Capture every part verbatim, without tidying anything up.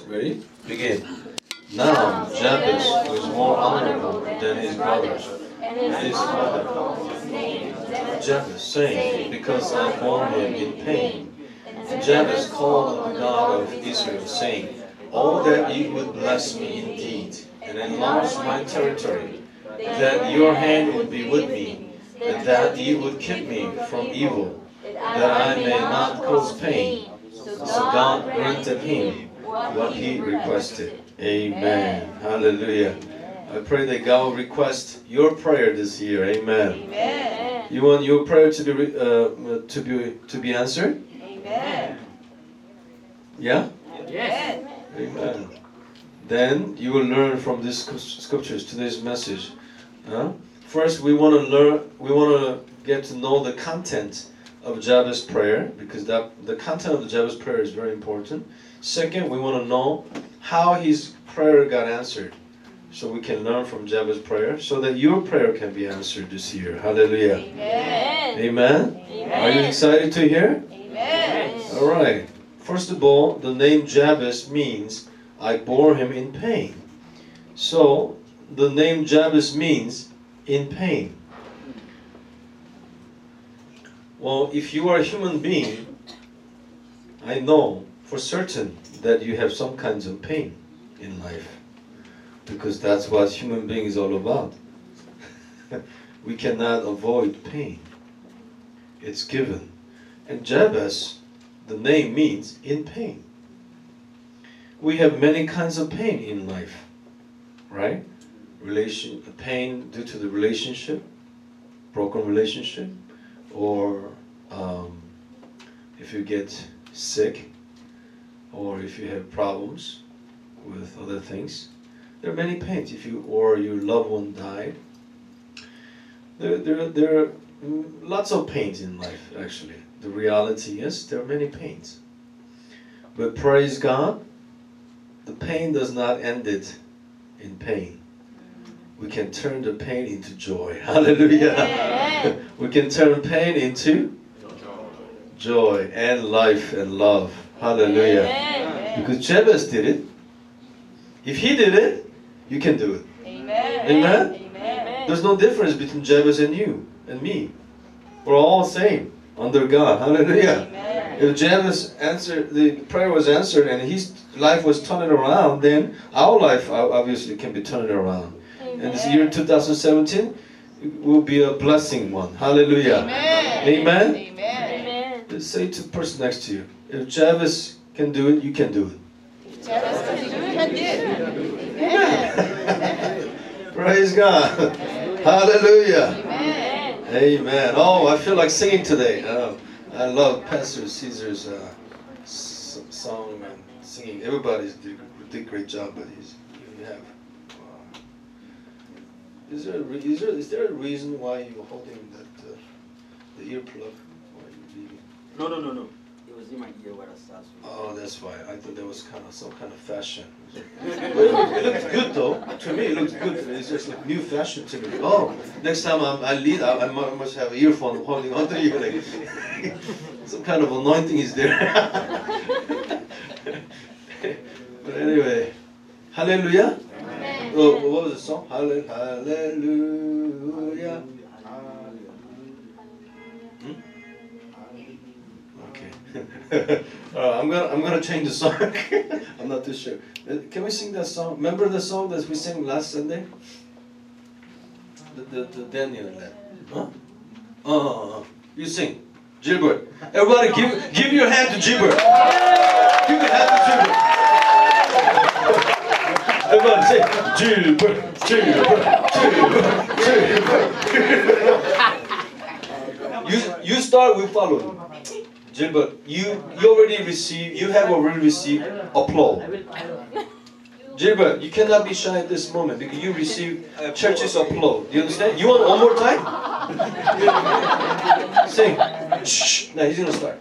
Ready? Begin. Now Jabez was more honorable than his brothers, and his father Jabez, saying, because I bore him in pain. And Jabez called on the God of Israel, saying, oh, that you would bless me indeed, and enlarge my territory, that your hand would be with me, and that you would keep me from evil, that I may not cause pain. So God granted him what he requested. Amen. Hallelujah. I pray that God will request your prayer this year. Amen. Amen. You want your prayer to be uh, to be to be answered? Amen. Yeah? Yes. Amen. Then you will learn from these scriptures, today's message. Huh? First, we want to learn. We want to get to know the content of Jabez's prayer, because that the content of the Jabez prayer is very important. Second, we want to know how his prayer got answered, so we can learn from Jabez's prayer, so that your prayer can be answered this year. Hallelujah. Amen. Amen. Amen. Are you excited to hear? Amen. All right. First of all, the name Jabez means I bore him in pain. So the name Jabez means in pain. Well, if you are a human being, I know for certain that you have some kinds of pain in life, because that's what human being is all about. We cannot avoid pain. It's given. And Jabez, the name means in pain. We have many kinds of pain in life, right? Relation, pain due to the relationship, broken relationship, or um, if you get sick, or if you have problems with other things. There are many pains. If you or your loved one died, there there there are lots of pains in life. Actually, the reality is there are many pains. But praise God, the pain does not end it in pain. We can turn the pain into joy. Hallelujah. Yeah. We can turn pain into joy and life and love. Hallelujah. Yeah. Because Jabez did it. If he did it, you can do it. Amen. Amen. Amen. There's no difference between Jabez and you and me. We're all the same under God. Hallelujah. Amen. If Jabez answered, the prayer was answered and his life was turning around, then our life obviously can be turning around. Amen. And this year two thousand seventeen will be a blessing one. Hallelujah. Amen. Amen. Amen. Amen. Say to the person next to you, if Jabez can do it, you can do it. Jabez can do it, you can do it. Amen. Praise God. Amen. Hallelujah. Amen. Amen. Oh, I feel like singing today. Um, I love Pastor Caesar's uh, s- song and singing. Everybody's did, did a great job, but he's, you have. Uh, is there a re- is there is there a reason why you're holding that uh, the earplug? Why you leaving? No, no, no, no. It was in my ear where I started. Oh, that's why. I thought there was kind of some kind of fashion. It looked, it looked good though. To me, it looked good. It's just like new fashion to me. Oh, next time I'm, I lead, I, I must have an earphone holding onto you. Like, some kind of anointing is there. But anyway, hallelujah. Oh, what was the song? Hallelujah. Hmm? Okay. uh, I'm gonna I'm gonna change the song. I'm not too sure. Uh, Can we sing that song? Remember the song that we sang last Sunday? The the, the Daniel led. Huh? Uh, you sing. Gilbert. Everybody give give your hand to Gilbert. Give your hand to Gilbert. Everybody say Gilbert, Gilbert, Gilbert, Gilbert. You you start, we follow. Gilbert, you you already received, you have already received applause. Gilbert, you cannot be shy at this moment because you received church's applause. Do you understand? You want one more time? Sing. Shh. Now he's gonna start.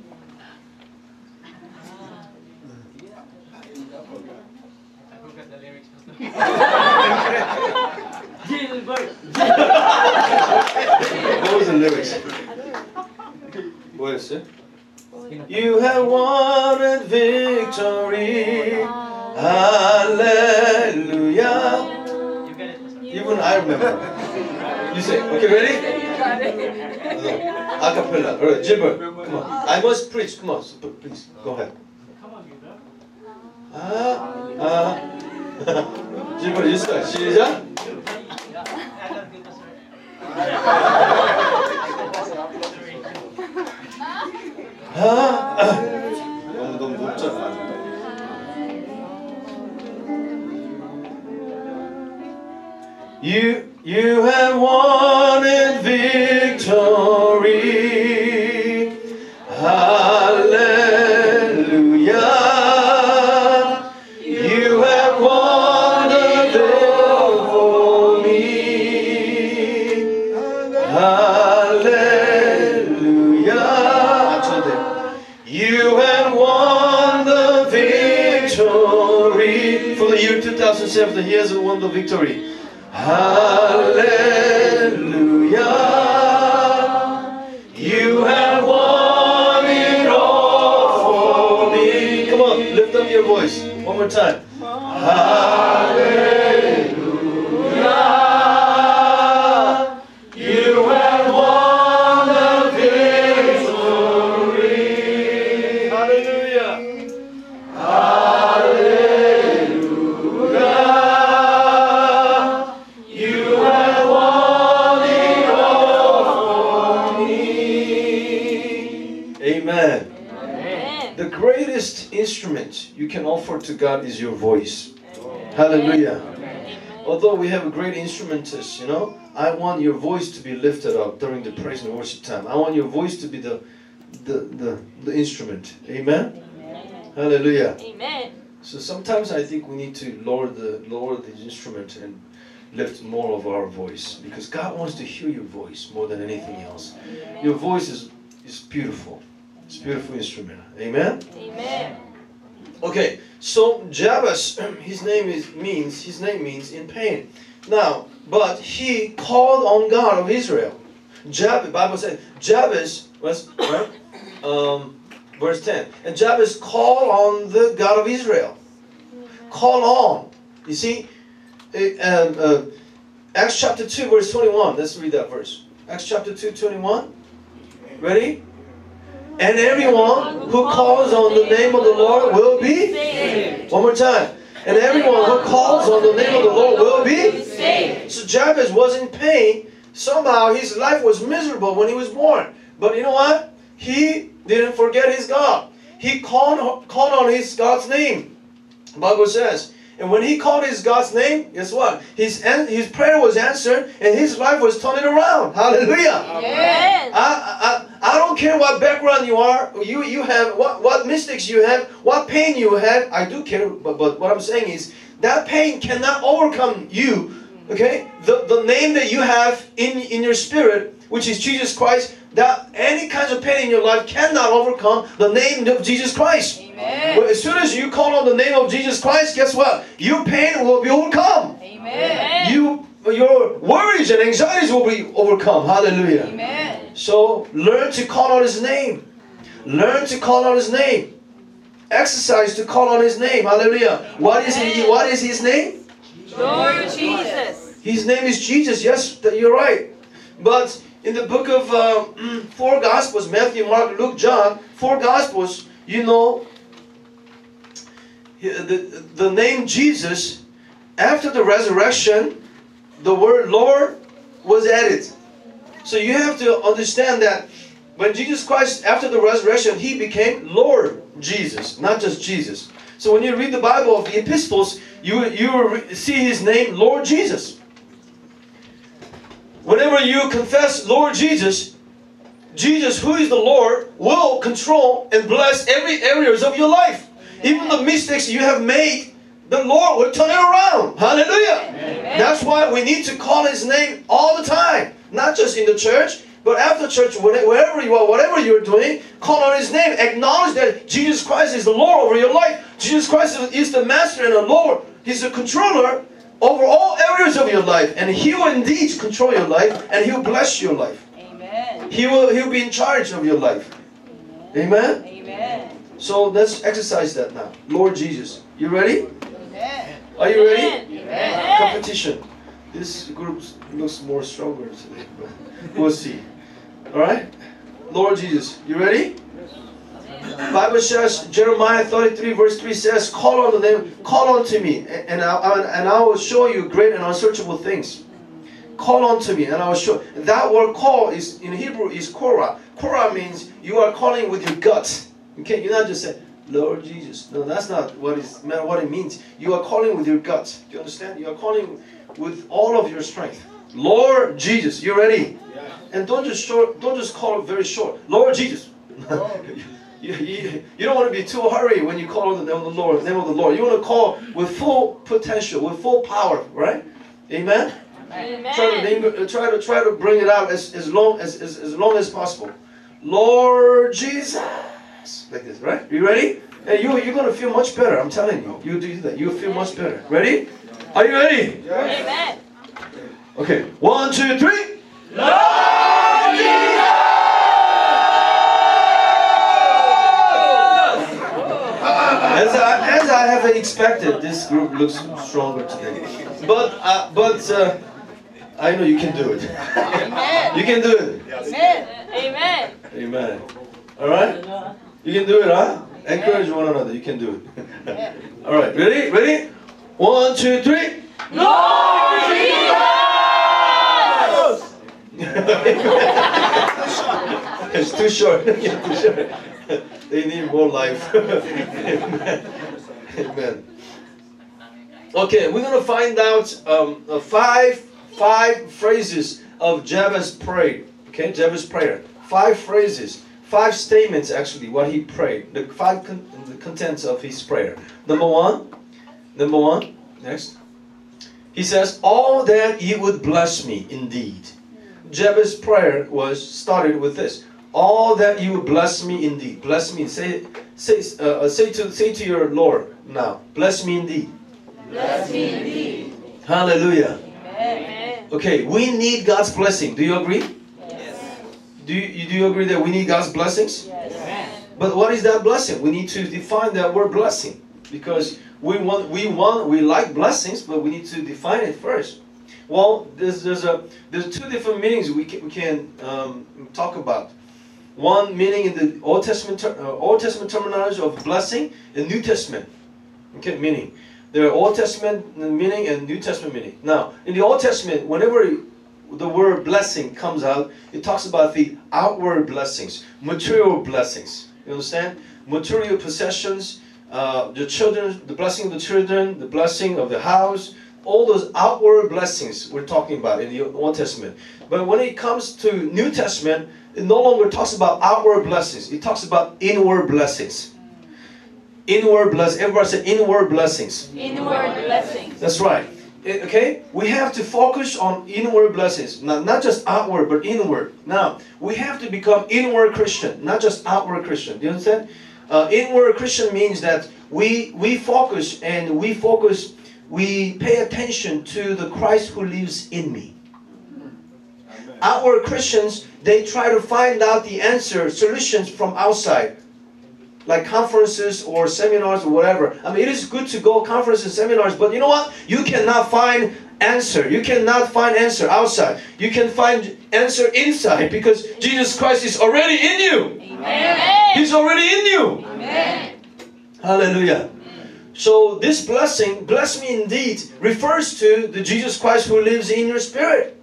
Gilbert. What was the lyrics? What is it? You have won a victory Hallelujah. You get it, Pastor. Even I remember. You say, okay, ready? No. Acapella. All right, Gilbert, come on. I must preach. Come on, so please, go ahead. 아, 아. Gilbert, you start. 시작. 아, 아. 너무 너무 높잖아. You you have won in victory. Hallelujah. You have won the battle for me. Hallelujah. You have won the victory. For the year two thousand seven, He has won the victory. Hallelujah. You have won it all for me. Come on, lift up your voice. One more time. Hallelujah. You have won the victory. Hallelujah. Amen. Amen. The greatest instrument you can offer to God is your voice. Amen. Hallelujah. Amen. Although we have a great instrumentist, you know, I want your voice to be lifted up during the praise and worship time. I want your voice to be the the, the, the instrument. Amen? Amen. Hallelujah. Amen. So sometimes I think we need to lower the lower the instrument and lift more of our voice, because God wants to hear your voice more than anything else. Amen. Your voice is is beautiful. It's a beautiful instrument. Amen? Amen. Okay, so Jabez, his name is means his name means in pain. Now, but he called on God of Israel. Jabez, Bible says Jabez was right? um, verse ten. And Jabez called on the God of Israel. Call on. You see, it, um, uh, Acts chapter two, verse twenty-one. Let's read that verse. Acts chapter two, twenty-one. Ready? And everyone who calls on the name of the Lord will be saved. One more time. And everyone who calls on the name of the Lord will be saved. So Jabez was in pain. Somehow his life was miserable when he was born. But you know what? He didn't forget his God. He called, called on his God's name. The Bible says. And when he called his God's name, guess what? His his prayer was answered, and his life was turning around. Hallelujah! Amen. I, I I don't care what background you are, you you have, what what mistakes you have, what pain you have. I do care, but but what I'm saying is that pain cannot overcome you. Okay, the the name that you have in in your spirit, which is Jesus Christ. That any kinds of pain in your life cannot overcome the name of Jesus Christ. Amen. Well, as soon as you call on the name of Jesus Christ, guess what? Your pain will be overcome. Amen. You, your worries and anxieties will be overcome. Hallelujah. Amen. So learn to call on His name. Learn to call on His name. Exercise to call on His name. Hallelujah. What is He? What is His name? Lord Jesus. His name is Jesus. Yes, you're right. But in the book of uh, four Gospels, Matthew, Mark, Luke, John, four Gospels, you know, the, the name Jesus, after the resurrection, the word Lord was added. So you have to understand that when Jesus Christ, after the resurrection, He became Lord Jesus, not just Jesus. So when you read the Bible of the epistles, you, you see His name, Lord Jesus. Whenever you confess Lord Jesus, Jesus, who is the Lord, will control and bless every areas of your life. Amen. Even the mistakes you have made, the Lord will turn it around. Hallelujah. Amen. That's why we need to call His name all the time. Not just in the church, but after church, wherever you are, whatever you're doing, call on His name. Acknowledge that Jesus Christ is the Lord over your life. Jesus Christ is the Master and the Lord. He's the controller over all areas of your life, and He will indeed control your life, and He will bless your life. Amen. He will He will be in charge of your life. Amen. Amen. Amen. So let's exercise that now. Lord Jesus, you ready? Are you ready? Amen. Competition. This group looks more stronger today, but we'll see. All right? Lord Jesus, you ready? Bible says, Jeremiah thirty-three verse three says, call on the name, call on to me, and I, and I will show you great and unsearchable things. Call on to me, and I will show. That word call is in Hebrew is korah. Korah means you are calling with your gut. Okay, you're not just saying, Lord Jesus. No, that's not what is what it means. You are calling with your gut. Do you understand? You are calling with all of your strength. Lord Jesus, you ready? Yeah. And don't just short, don't just call it very short. Lord Jesus. You, you, you don't want to be too hurry when you call on the name of the Lord, the name of the Lord. You want to call with full potential, with full power, right? Amen? Amen. Try to name, try to try to bring it out as, as long as, as as long as possible. Lord Jesus, like this, right? You ready? Hey, you you're gonna feel much better. I'm telling you. You do that. You'll feel much better. Ready? Are you ready? Amen. Okay. One, two, three. Lord Jesus. As I, as I have expected, this group looks stronger today. But uh, but uh, I know you can do it. Amen. You can do it. Amen. Amen. Amen. All right? You can do it, huh? Encourage one another. You can do it. All right. Ready? Ready? One, two, three. Lord Jesus. It's too short. It's too short. They need more life. Amen. Amen. Okay, we're going to find out um, uh, five five phrases of Jabez prayer. Okay, Jabez prayer. Five phrases, five statements actually, what he prayed. The five con- the contents of his prayer. Number one, number one, next. He says, all that you would bless me indeed. Jabez's prayer was started with this. All that you would bless me indeed. Bless me. Say, say, uh, say to say to your Lord now. Bless me indeed. Bless me indeed. Hallelujah. Amen. Okay, we need God's blessing. Do you agree? Yes. Do you, do you agree that we need God's blessings? Yes. But what is that blessing? We need to define that word blessing, because we want we want we like blessings, but we need to define it first. Well, there's there's a there's two different meanings we can we can um, talk about. One meaning in the Old Testament ter- uh, Old Testament terminology of blessing, and New Testament. Okay, meaning. There are Old Testament meaning and New Testament meaning. Now, in the Old Testament, whenever the word blessing comes out, it talks about the outward blessings, material blessings. You understand? Material possessions, uh, the children, the blessing of the children, the blessing of the house, all those outward blessings we're talking about in the Old Testament. But when it comes to New Testament, it no longer talks about outward blessings. It talks about inward blessings. Inward blessings. Everybody say inward blessings. Inward blessings. That's right. It- okay? We have to focus on inward blessings. Not, not just outward, but inward. Now, we have to become inward Christian, not just outward Christian. Do you understand? Uh, inward Christian means that we, we focus and we focus, we pay attention to the Christ who lives in me. Amen. Outward Christians, they try to find out the answer, solutions from outside. Like conferences or seminars or whatever. I mean, it is good to go conferences and seminars, but you know what? You cannot find answer. You cannot find answer outside. You can find answer inside, because Jesus Christ is already in you. Amen. He's already in you. Amen. Hallelujah. So this blessing, bless me indeed, refers to the Jesus Christ who lives in your spirit.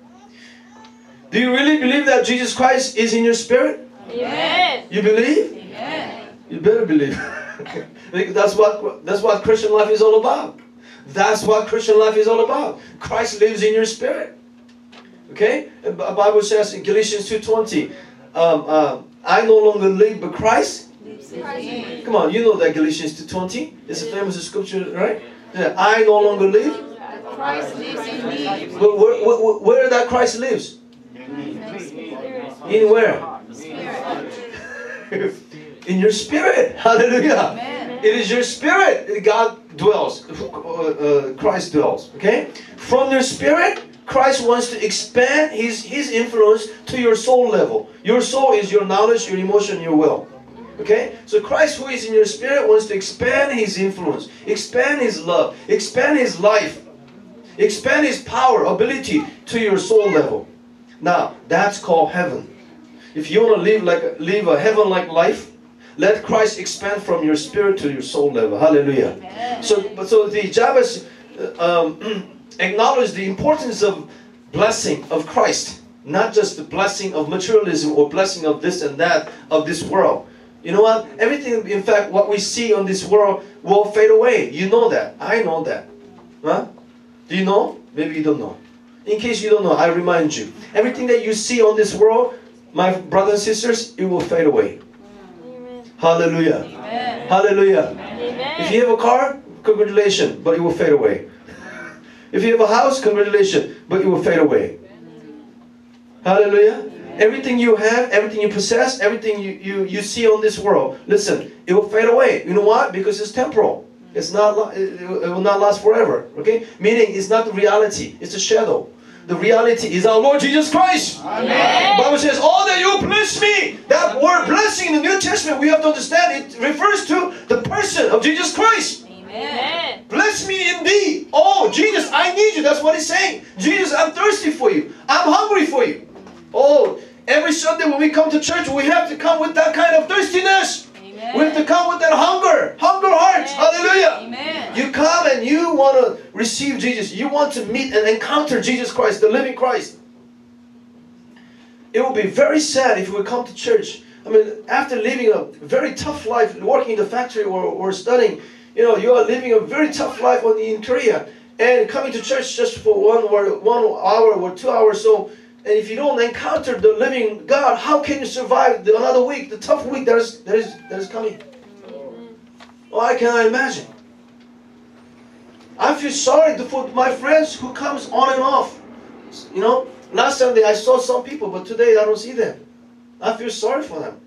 Do you really believe that Jesus Christ is in your spirit? Amen. You believe? Amen. You better believe. That's what that's what Christian life is all about. That's what Christian life is all about. Christ lives in your spirit. Okay? The Bible says in Galatians two twenty, um, uh, I no longer live, but Christ. Come on, you know that Galatians two twenty. It's a famous scripture, right? Yeah, I no longer live. Christ lives in me. But where, where, where that Christ lives? In where? In your spirit. Hallelujah. Amen. It is your spirit that God dwells. Uh, uh, Christ dwells. Okay? From your spirit, Christ wants to expand His, His influence to your soul level. Your soul is your knowledge, your emotion, your will. Okay? So Christ who is in your spirit wants to expand His influence, expand His love, expand His life, expand His power, ability to your soul level. Now, that's called heaven. If you want to live like live a heaven-like life, let Christ expand from your spirit to your soul level. Hallelujah. Amen. So, so the Jabez um, acknowledged the importance of blessing of Christ, not just the blessing of materialism or blessing of this and that of this world. You know what? Everything, in fact, what we see on this world will fade away. You know that. I know that. Huh? Do you know? Maybe you don't know. In case you don't know, I remind you. Everything that you see on this world, my brothers and sisters, it will fade away. Amen. Hallelujah. Amen. Hallelujah. Amen. If you have a car, congratulations, but it will fade away. If you have a house, congratulations, but it will fade away. Hallelujah. Everything you have, everything you possess, everything you, you, you see on this world, listen, it will fade away. You know what? Because it's temporal. It's not, it will not last forever. Okay? Meaning it's not the reality. It's a shadow. The reality is our Lord Jesus Christ. Amen. The Bible says, "Oh, that you bless me." That word blessing in the New Testament, we have to understand, it refers to the person of Jesus Christ. Amen. Bless me indeed. Oh, Jesus, I need you. That's what he's saying. Jesus, I'm thirsty for you. I'm hungry for you. Oh, every Sunday when we come to church, we have to come with that kind of thirstiness. Amen. We have to come with that hunger. Hunger hearts. Hallelujah. Amen. You come and you want to receive Jesus. You want to meet and encounter Jesus Christ, the living Christ. It will be very sad if we come to church. I mean, after living a very tough life, working in the factory or, or studying, you know, you are living a very tough life on, in Korea, and coming to church just for one or one hour or two hours. So, and if you don't encounter the living God, how can you survive the, another week, the tough week that is that is that is coming? Oh, I cannot imagine. I feel sorry for my friends who comes on and off. You know, last Sunday I saw some people, but today I don't see them. I feel sorry for them.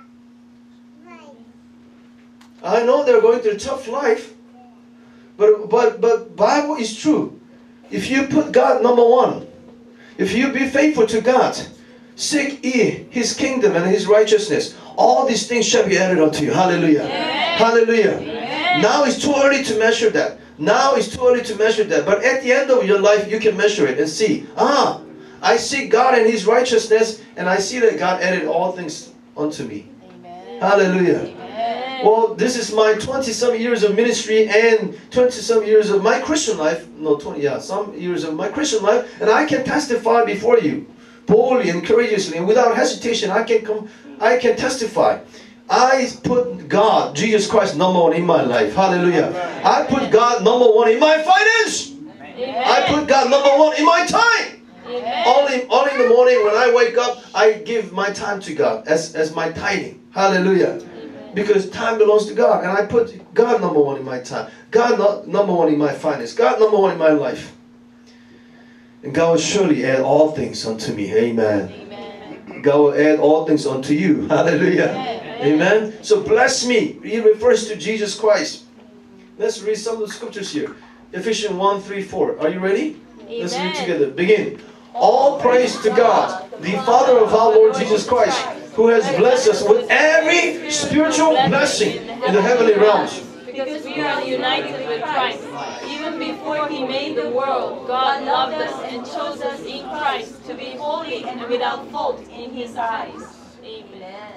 I know they're going through a tough life, but but but Bible is true. If you put God number one, if you be faithful to God, seek ye His kingdom and His righteousness, all these things shall be added unto you. Hallelujah. Amen. Hallelujah. Amen. Now it's too early to measure that. Now it's too early to measure that. But at the end of your life, you can measure it and see, ah, I seek God and His righteousness, and I see that God added all things unto me. Amen. Hallelujah. Amen. Well, this is my twenty-some years of ministry and twenty-some years of my Christian life. No, twenty, yeah, some years of my Christian life. And I can testify before you, boldly and courageously, and without hesitation, I can come, I can testify. I put God, Jesus Christ, number one in my life. Hallelujah. I put God number one in my finance. Amen. I put God number one in my time. Amen. Only, only in the morning when I wake up, I give my time to God as, as my tithing. Hallelujah. Because time belongs to God. And I put God number one in my time. God no, number one in my finance. God number one in my life. And God will surely add all things unto me. Amen. Amen. God will add all things unto you. Hallelujah. Amen. Amen. So bless me. It refers to Jesus Christ. Let's read some of the scriptures here. Ephesians one, three, four. Are you ready? Let's read together. Begin. All praise to God, the Father of our Lord Jesus Christ, who has blessed us with every spiritual blessing in the heavenly realms. Because we are united with Christ. Even before He made the world, God loved us and chose us in Christ to be holy and without fault in His eyes. Amen.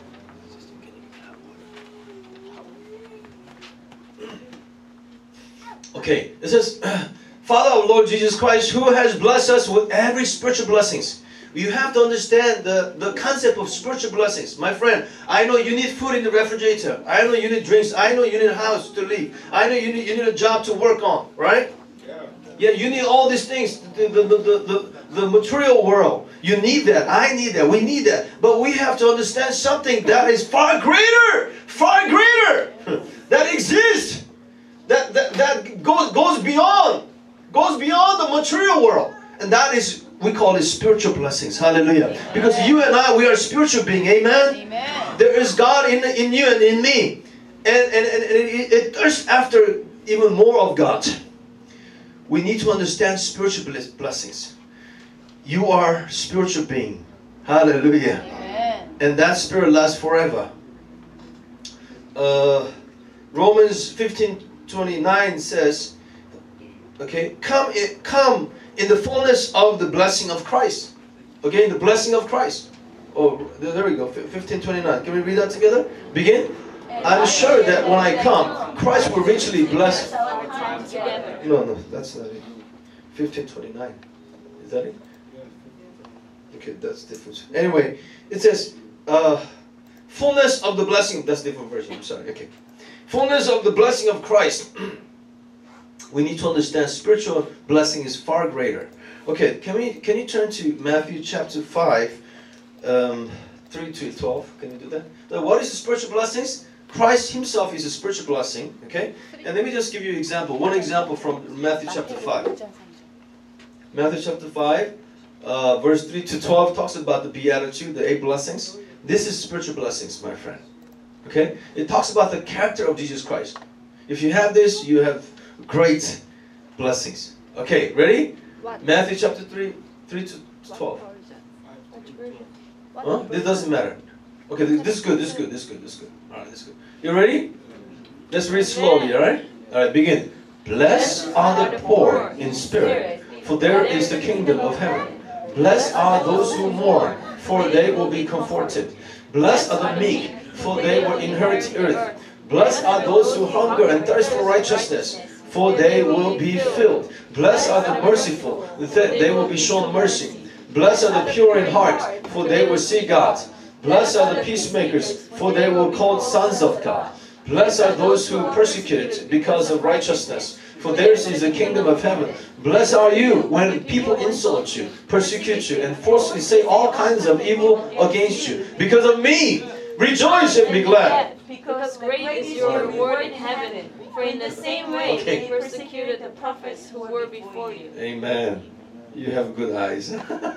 Okay, it says, Father of Lord Jesus Christ, who has blessed us with every spiritual blessings. You have to understand the, the concept of spiritual blessings. My friend, I know you need food in the refrigerator. I know you need drinks. I know you need a house to live. I know you need, you need a job to work on, right? Yeah, yeah, you need all these things, the, the, the, the, the material world. You need that. I need that. We need that. But we have to understand something that is far greater, far greater, that exists, that, that, that goes, goes beyond, goes beyond the material world. And that is, we call it spiritual blessings. Hallelujah. Amen. Because you and I, we are spiritual beings. Amen? Amen. There is God in, in you and in me. And, and, and it, it thirsts after even more of God. We need to understand spiritual blessings. You are a spiritual being. Hallelujah. Amen. And that spirit lasts forever. uh, Romans fifteen twenty-nine says, okay, come in, come in the fullness of the blessing of Christ. Okay, the blessing of Christ. Oh, there we go, fifteen twenty-nine. Can we read that together? Begin. I'm sure that when I come, Christ will richly bless. No, no, that's not it. fifteen twenty-nine. Is that it? Okay, that's different. Anyway, it says, uh, fullness of the blessing. That's different version. I'm sorry. Okay. Fullness of the blessing of Christ. We need to understand spiritual blessing is far greater. Okay, can we can you turn to Matthew chapter five, um, three to twelve? Can you do that? Now, what is the spiritual blessings? Christ Himself is a spiritual blessing. Okay, and let me just give you an example. One example from Matthew chapter five. Matthew chapter five, uh, verse three to twelve talks about the beatitude, the eight blessings. This is spiritual blessings, my friend. Okay, it talks about the character of Jesus Christ. If you have this, you have great blessings. Okay, ready? What? Matthew chapter three, three to twelve. Huh? This doesn't matter. Okay, this, this is good, this is good, this is good, this is good. Alright, this is good. You ready? Let's read slowly, alright? Alright, begin. Blessed are the poor in spirit, for there is the kingdom of heaven. Blessed are those who mourn, for they will be comforted. Blessed are the meek, for they will inherit the earth. Blessed are those who hunger and thirst for righteousness, for they will be filled. Blessed are the merciful, they will be shown mercy. Blessed are the pure in heart, for they will see God. Blessed are the peacemakers, for they will be called sons of God. Blessed are those who are persecuted because of righteousness, for theirs is the kingdom of heaven. Blessed are you when people insult you, persecute you, and falsely say all kinds of evil against you. Because of me, rejoice and be glad. Because great is your reward in heaven. For in the same way Okay. they persecuted the prophets who were before you. Amen. You have good eyes.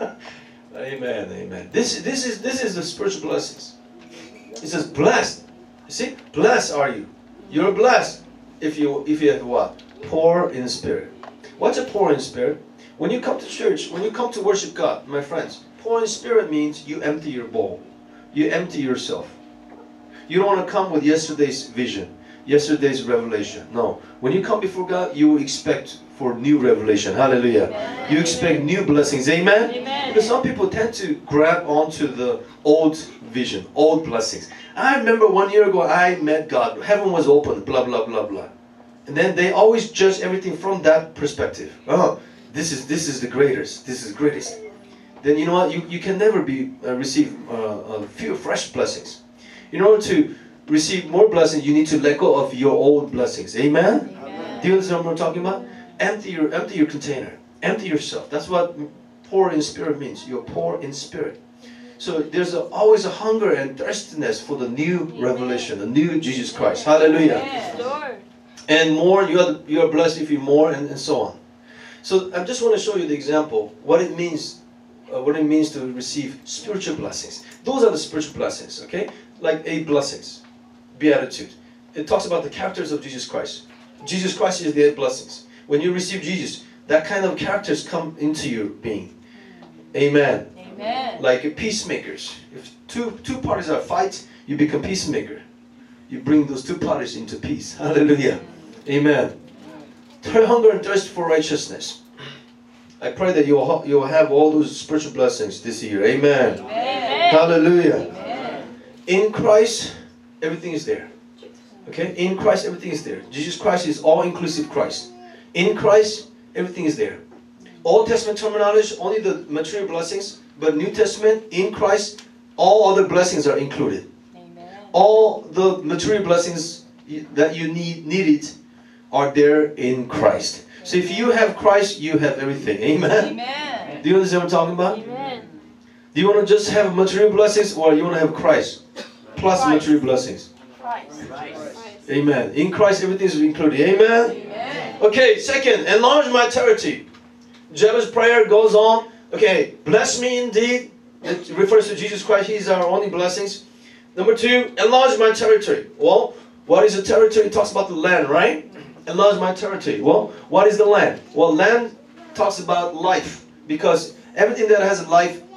Amen. Amen. This this is this is the spiritual blessings. It says blessed. You see, blessed are you. You're blessed if you if you have what? Poor in spirit. What's a poor in spirit? When you come to church, when you come to worship God, my friends, poor in spirit means you empty your bowl. You empty yourself. You don't want to come with yesterday's vision, yesterday's revelation. No. When you come before God, you expect for new revelation. Hallelujah. Amen. You expect new blessings. Amen? Amen. Because some people tend to grab onto the old vision, old blessings. I remember one year ago, I met God. Heaven was open, blah, blah, blah, blah. And then they always judge everything from that perspective. Oh, this is this is the greatest. This is greatest. Then you know what? You, you can never be uh, receive uh, a few fresh blessings. In order to receive more blessings, you need to let go of your old blessings. Amen? Amen. Do you understand what I'm talking about? Empty your empty your container. Empty yourself. That's what poor in spirit means. You're poor in spirit. So there's a, always a hunger and thirstiness for the new revelation, the new Jesus Christ. Hallelujah. Yes, Lord. And more, you are you are blessed if you more, and, and so on. So I just want to show you the example, what it means, uh, what it means to receive spiritual blessings. Those are the spiritual blessings, okay? Like eight blessings, beatitude. It talks about the characters of Jesus Christ. Jesus Christ is the eight blessings. When you receive Jesus, that kind of characters come into your being. Amen. Amen. Like peacemakers. If two two parties are fight, you become peacemaker. You bring those two parties into peace. Hallelujah. Amen. Hunger and thirst for righteousness. I pray that you'll you'll have all those spiritual blessings this year. Amen. Amen. Hallelujah. Amen. In Christ, everything is there. Okay? In Christ, everything is there. Jesus Christ is all-inclusive Christ. In Christ, everything is there. Old Testament terminology, only the material blessings, but New Testament, in Christ, all other blessings are included. Amen. All the material blessings that you need needed are there in Christ. So if you have Christ, you have everything. Amen? Amen. Do you understand what I'm talking about? Amen. Do you want to just have material blessings, or you want to have Christ plus Christ. material blessings? Christ. Amen. In Christ, everything is included. Amen? Amen. Okay, second, enlarge my territory. Jabez's prayer goes on. Okay, bless me indeed. It refers to Jesus Christ. He's our only blessings. Number two, enlarge my territory. Well, what is a territory? It talks about the land, right? Enlarge my territory. Well, what is the land? Well, land talks about life. Because everything that has a life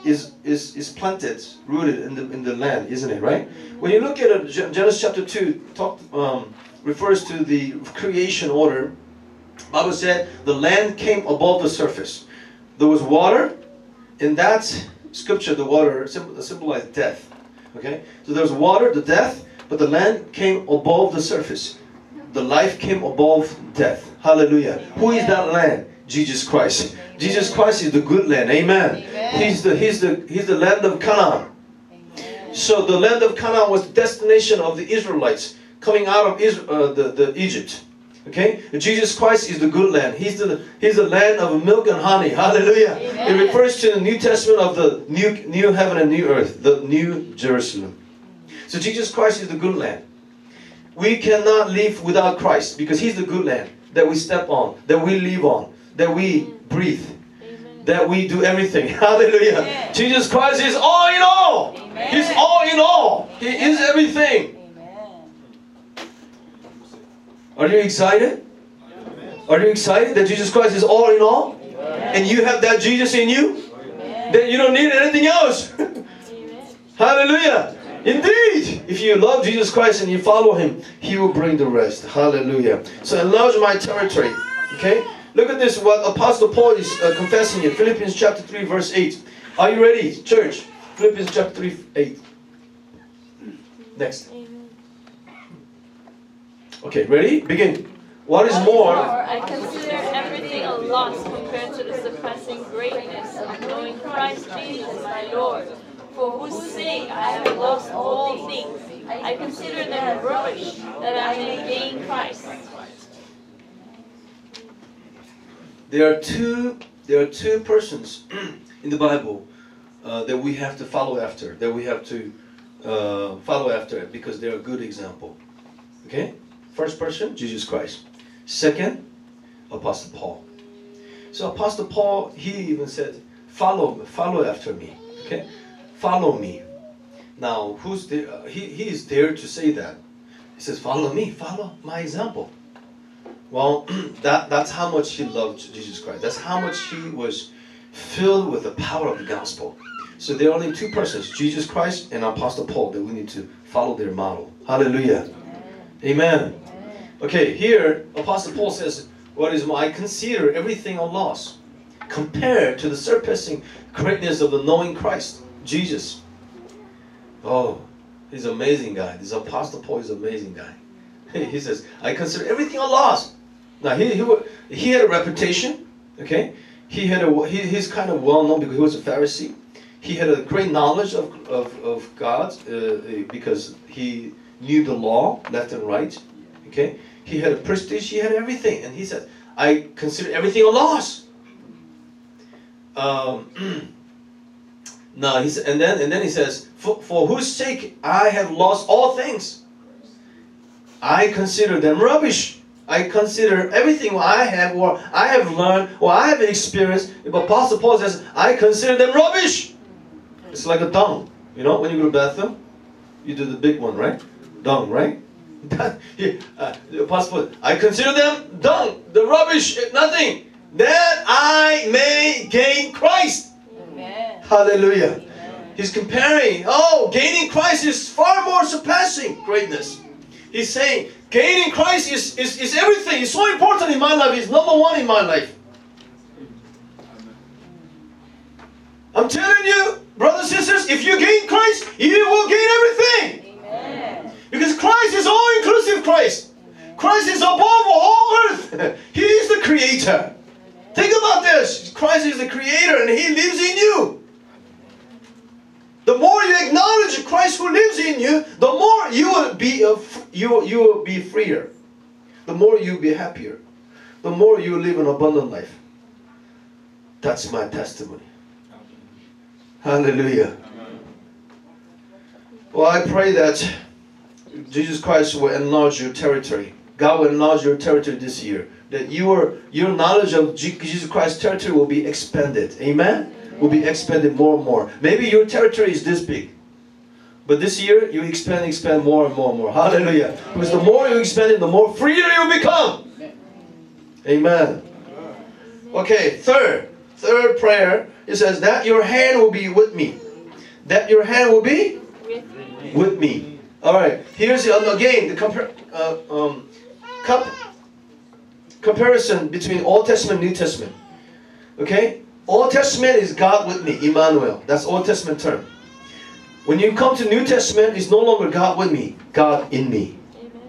is, is, is planted, rooted in the, in the land, isn't it, right? When you look at it, Genesis chapter two talk, um, refers to the creation order. Bible said the land came above the surface. There was water. In that scripture, the water symbolized death. Okay? So there was water, the death, but the land came above the surface. The life came above death. Hallelujah. Amen. Who is that land? Jesus Christ. Amen. Jesus Christ is the good land. Amen. Amen. He's the He's the He's the land of Canaan. Amen. So the land of Canaan was the destination of the Israelites coming out of Israel, uh, the, the Egypt. Okay? Jesus Christ is the good land. He's the He's the land of milk and honey. Hallelujah. Amen. It refers to the New Testament of the new new heaven and new earth, the new Jerusalem. So Jesus Christ is the good land. We cannot live without Christ because He's the good land that we step on, that we live on, that we breathe, Amen. That we do everything. Hallelujah. Amen. Jesus Christ is all in all. Amen. He's all in all. He is everything. Amen. Are you excited? Amen. Are you excited that Jesus Christ is all in all? Amen. And you have that Jesus in you? Amen. Then you don't need anything else. Hallelujah. Indeed, if you love Jesus Christ and you follow Him, He will bring the rest. Hallelujah. So enlarge my territory. Okay? Look at this, what Apostle Paul is uh, confessing in Philippians chapter three, verse eight. Are you ready, church? Philippians chapter three, eight. Next. Okay, ready? Begin. What is more? I consider everything a loss compared to the surpassing greatness of knowing Christ Jesus my Lord, for whose sake I have lost all things. I consider them rubbish, that I may gain Christ. There are two. There are two persons in the Bible uh, that we have to follow after. That we have to uh, follow after because they're a good example. Okay. First person, Jesus Christ. Second, Apostle Paul. So Apostle Paul, he even said, "Follow, follow after me." Okay. Follow me. Now, who's there? Uh, he, he is there to say that. He says, follow me. Follow my example. Well, that, that's how much he loved Jesus Christ. That's how much he was filled with the power of the gospel. So there are only two persons, Jesus Christ and Apostle Paul, that we need to follow their model. Hallelujah. Amen. Okay, here, Apostle Paul says, what is more, I consider everything a loss compared to the surpassing greatness of the knowing Christ. Jesus. Oh, he's an amazing guy. This Apostle Paul is an amazing guy. He says, I consider everything a loss. Now, he, he, he had a reputation, okay? He had a, he, he's kind of well known because he was a Pharisee. He had a great knowledge of, of, of God uh, because he knew the law, left and right, okay? He had a prestige, he had everything. And he said, I consider everything a loss. Um... No, he said, and then and then he says, for, for whose sake I have lost all things. I consider them rubbish. I consider everything I have or I have learned or I have experienced. If Apostle Paul says, I consider them rubbish. It's like a dung. You know, when you go to the bathroom, you do the big one, right? Dung, right? he, uh, the Apostle Paul, I consider them dung, the rubbish, nothing, that I may gain Christ. Amen. Hallelujah. Amen. He's comparing, oh, gaining Christ is far more surpassing greatness. He's saying, gaining Christ is, is, is everything. It's so important in my life. It's number one in my life. I'm telling you, brothers and sisters, if you gain Christ, you will gain everything. Amen. Because Christ is all-inclusive Christ. Amen. Christ is above all earth. He is the creator. Think about this. Christ is the creator and He lives in you. The more you acknowledge Christ who lives in you, the more you will be a, you, you will be freer. The more you will be happier. The more you will live an abundant life. That's my testimony. Hallelujah. Well, I pray that Jesus Christ will enlarge your territory. God will enlarge your territory this year. That your, your knowledge of Jesus Christ's territory will be expanded. Amen? Will be expanded more and more. Maybe your territory is this big. But this year, you expand, expand more and more and more. Hallelujah. Because the more you expand it, the more freer you become. Amen. Okay, third. Third prayer it says that your hand will be with me. That your hand will be With me. with me. All right. Here's the, again the compar uh, um, comp comparison between Old Testament and New Testament. Okay? Old Testament is God with me, Emmanuel. That's Old Testament term. When you come to New Testament, it's no longer God with me, God in me. Amen.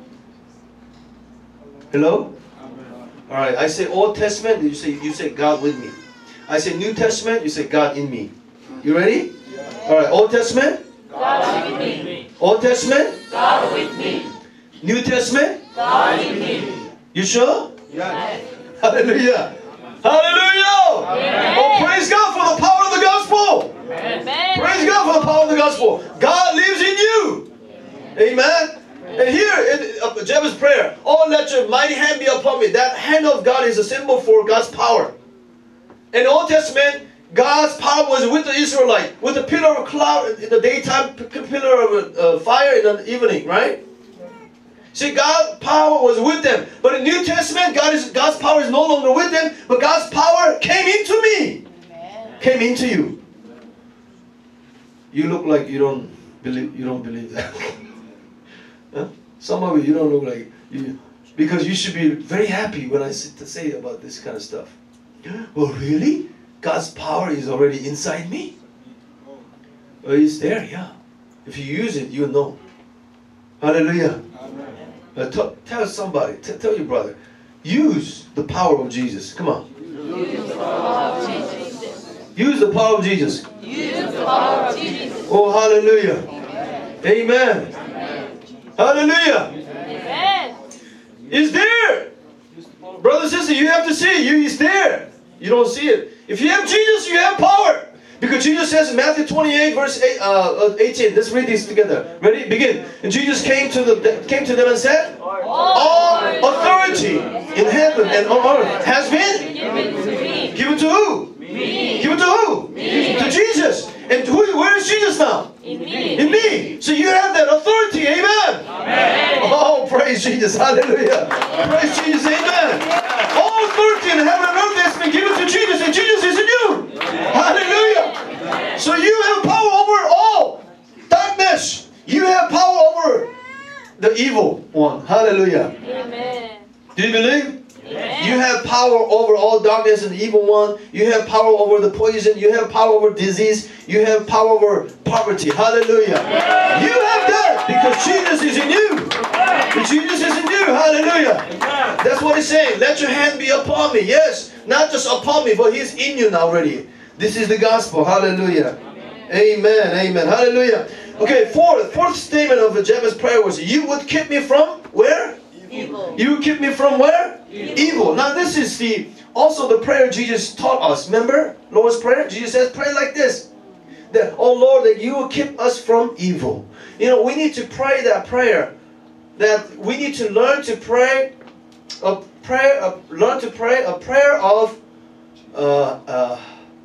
Hello? All right. I say Old Testament, you say you say God with me. I say New Testament, you say God in me. You ready? All right. Old Testament, God with me. Old Testament, God with me. New Testament. God in me. You sure? Yes. Hallelujah. Hallelujah. Amen. Oh, praise God for the power of the gospel. Amen. Praise God for the power of the gospel. God lives in you. Amen. And here in uh, Jabez's prayer, oh, let your mighty hand be upon me. That hand of God is a symbol for God's power. In the Old Testament, God's power was with the Israelite, with a pillar of cloud in the daytime, p- pillar of uh, fire in the evening, right? See, God's power was with them. But in the New Testament, God is, God's power is no longer with them, but God's power came into me. Amen. Came into you. You look like you don't believe you don't believe that. Huh? Some of you, you don't look like you, because you should be very happy when I sit to say about this kind of stuff. Oh, really? God's power is already inside me? Oh, it's there, yeah. If you use it, you'll know. Hallelujah. Uh, t- tell somebody, t- tell your brother, use the power of Jesus. Come on. Use the power of Jesus. Use the power of Jesus. Use the power of Jesus. Oh, hallelujah. Amen. Hallelujah. Amen. It's there. Brother, sister, you have to see it. You, it's there. You don't see it. If you have Jesus, you have power. Because Jesus says in Matthew twenty-eight, verse eight, uh, eighteen. Let's read these together. Ready? Begin. And Jesus came to the came to them and said, all authority in heaven and on earth has been Given to me. given to who? Me. Given to who? Me. To Jesus. And who? Where is Jesus now? In me. In me. So you have that authority. Amen. Amen. Oh, praise Jesus. Hallelujah. Praise Jesus. Amen. All authority in heaven and earth has been given to Jesus, and Jesus is in you. Hallelujah. So you have power over all darkness. You have power over the evil one. Hallelujah. Amen. Do you believe? Amen. You have power over all darkness and the evil one. You have power over the poison. You have power over disease. You have power over poverty. Hallelujah. You have that because Jesus is in you. Jesus is in you. Hallelujah. That's what he's saying. Let your hand be upon me. Yes, not just upon me, but he's in you now already. This is the gospel. Hallelujah. Amen. Amen. Hallelujah. Okay, fourth, fourth statement of the Jabez's prayer was, you would keep me from where? Evil. You keep me from where? Evil. Evil. Now this is the also the prayer Jesus taught us. Remember Lord's Prayer? Jesus says, pray like this. That, oh Lord, that you will keep us from evil. You know, we need to pray that prayer. That we need to learn to pray a prayer, a, learn to pray a prayer of uh, uh,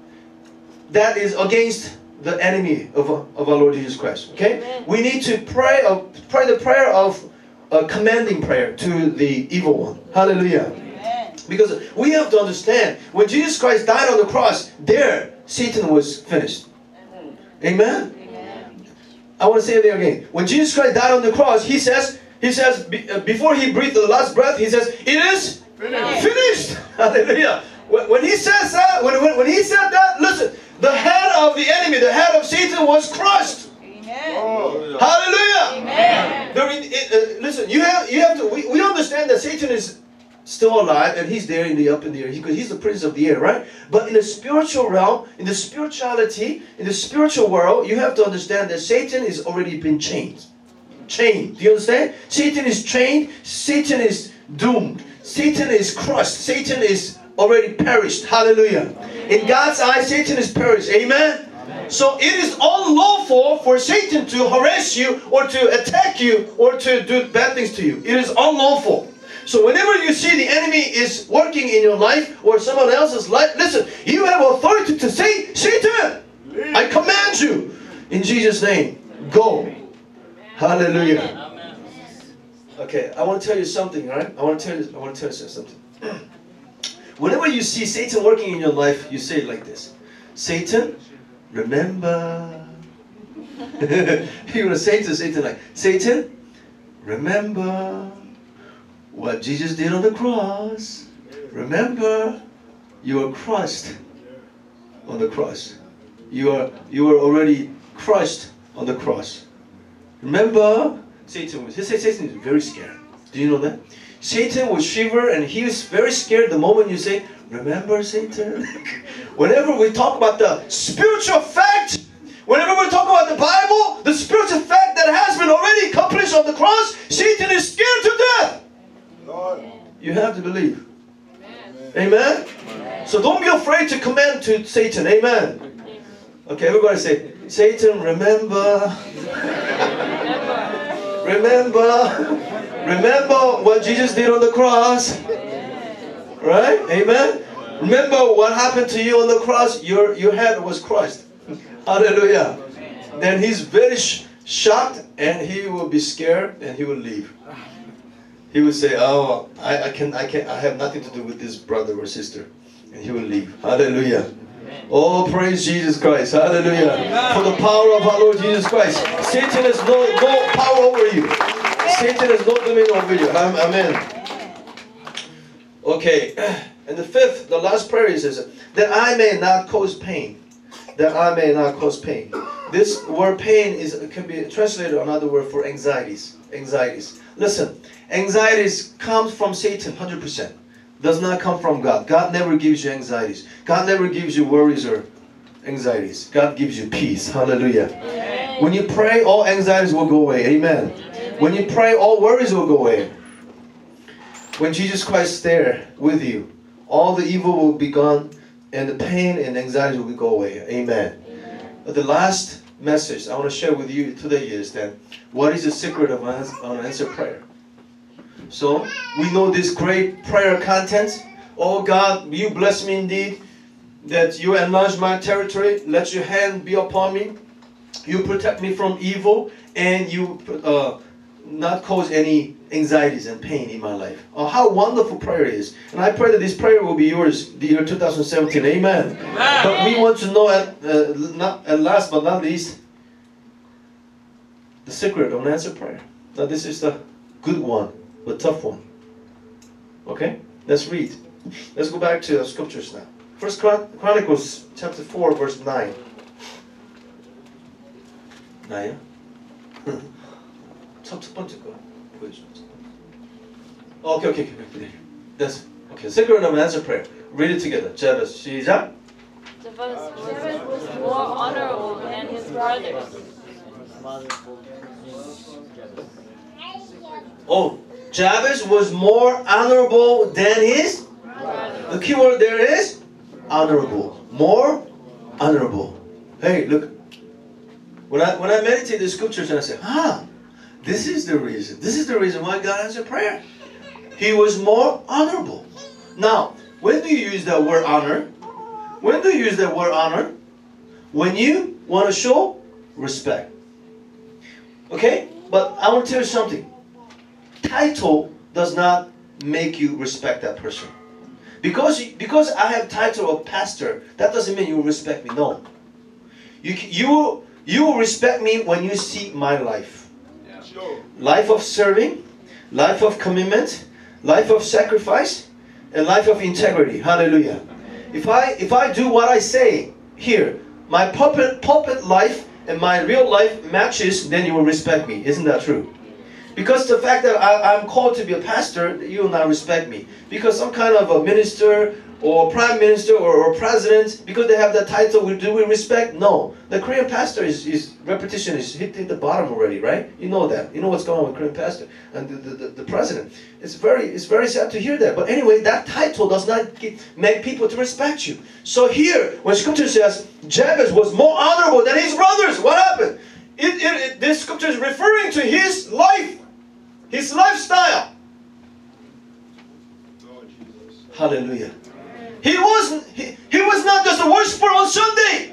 that is against the enemy of, of our Lord Jesus Christ. Okay? Amen. We need to pray a, pray the prayer of a commanding prayer to the evil one. Hallelujah. Amen. Because we have to understand, when Jesus Christ died on the cross, there Satan was finished. Amen. Amen. I want to say it there again. When Jesus Christ died on the cross, he says, he says, be, uh, before he breathed the last breath, he says, it is Finished. finished. Hallelujah. When, when he says that, when, when, when he said that, listen, the head of the enemy, the head of Satan was crushed. Amen. Hallelujah. Amen. There in- uh, listen, you have you have to. We, we understand that Satan is still alive and he's there in the up in the air because he's the prince of the air, right? But in the spiritual realm, in the spirituality, in the spiritual world, you have to understand that Satan is already been chained. Chained. Do you understand? Satan is chained. Satan is doomed. Satan is crushed. Satan is already perished. Hallelujah. In God's eyes, Satan is perished. Amen. So it is unlawful for Satan to harass you or to attack you or to do bad things to you. It is unlawful. So whenever you see the enemy is working in your life or someone else's life, listen, you have authority to say, Satan, I command you in Jesus' name, go. Hallelujah. Okay, I want to tell you something, all right? I want to tell you, I want to tell you something. Whenever you see Satan working in your life, you say it like this. Satan, remember. He would say to Satan like, Satan, remember what Jesus did on the cross. Remember, you were crushed on the cross. You are you were already crushed on the cross. Remember, Satan was Satan is very scared. Do you know that? Satan would shiver and he was very scared the moment you say, remember, Satan? Whenever we talk about the spiritual fact, whenever we talk about the Bible, the spiritual fact that has been already accomplished on the cross, Satan is scared to death. Lord. You have to believe. Amen? Amen? So don't be afraid to command to Satan. Amen? Amen. Okay, everybody say, Satan, remember. Remember. Remember what Jesus did on the cross. Right? Amen? Remember what happened to you on the cross? Your, your head was crushed. Hallelujah. Then he's very sh shocked and he will be scared and he will leave. He will say, oh, I, I, can, I, can, I have nothing to do with this brother or sister. And he will leave. Hallelujah. Oh, praise Jesus Christ. Hallelujah. For the power of our Lord Jesus Christ. Satan has no, no power over you. Satan has no dominion over you. Amen. Okay. And the fifth, the last prayer is, that I may not cause pain. That I may not cause pain. This word pain is can be translated another word for anxieties. Anxieties. Listen, anxieties comes from Satan one hundred percent. Does not come from God. God never gives you anxieties. God never gives you worries or anxieties. God gives you peace. Hallelujah. Amen. When you pray, all anxieties will go away. Amen. Amen. When you pray, all worries will go away. When Jesus Christ is there with you, all the evil will be gone and the pain and anxiety will go away. Amen. Amen. But the last message I want to share with you today is that what is the secret of an answered prayer? So we know this great prayer content. Oh God, you bless me indeed, that you enlarge my territory. Let your hand be upon me. You protect me from evil, and you uh, not cause any anxieties and pain in my life. Oh, how wonderful prayer is. And I pray that this prayer will be yours the year two thousand seventeen. Amen. Amen. But we want to know at, uh, not, at last but not least, the secret of an answered prayer. Now this is the good one, the tough one. Okay? Let's read. Let's go back to the scriptures now. First Chronicles chapter four, verse nine. 나야? 첫, 첫 번째 거 보여줘. Okay, okay, okay, okay. That's okay. Secret of an answered prayer. Read it together. Jabez, 시작. Jabez was more honorable than his brothers. Oh, Jabez was more honorable than his brothers. The key word there is honorable. More honorable. Hey, look. When I when I meditate the scriptures and I say, ah, this is the reason. This is the reason why God answered prayer. He was more honorable. Now, when do you use that word honor? When do you use that word honor? When you want to show respect. Okay? But I want to tell you something. Title does not make you respect that person. Because, because I have title of pastor, that doesn't mean you will respect me. No. You, you, you will respect me when you see my life. Yeah. Sure. Life of serving, life of commitment, life of sacrifice, and life of integrity. Hallelujah. If I, if I do what I say here, my pulpit, pulpit life and my real life matches, then you will respect me. Isn't that true? Because the fact that I, I'm called to be a pastor, you will not respect me. Because some kind of a minister or prime minister or, or president, because they have that title, do we respect? No. The Korean pastor is, is repetition is hitting the bottom already, right? You know that. You know what's going on with Korean pastor and the, the, the, the president. It's very, it's very sad to hear that. But anyway, that title does not get, make people to respect you. So here, when scripture says Jabez was more honorable than his brothers, what happened? It, it, it, this scripture is referring to his life, his lifestyle. Lord Jesus. Hallelujah. He wasn't. He, he was not just a worshiper on Sunday.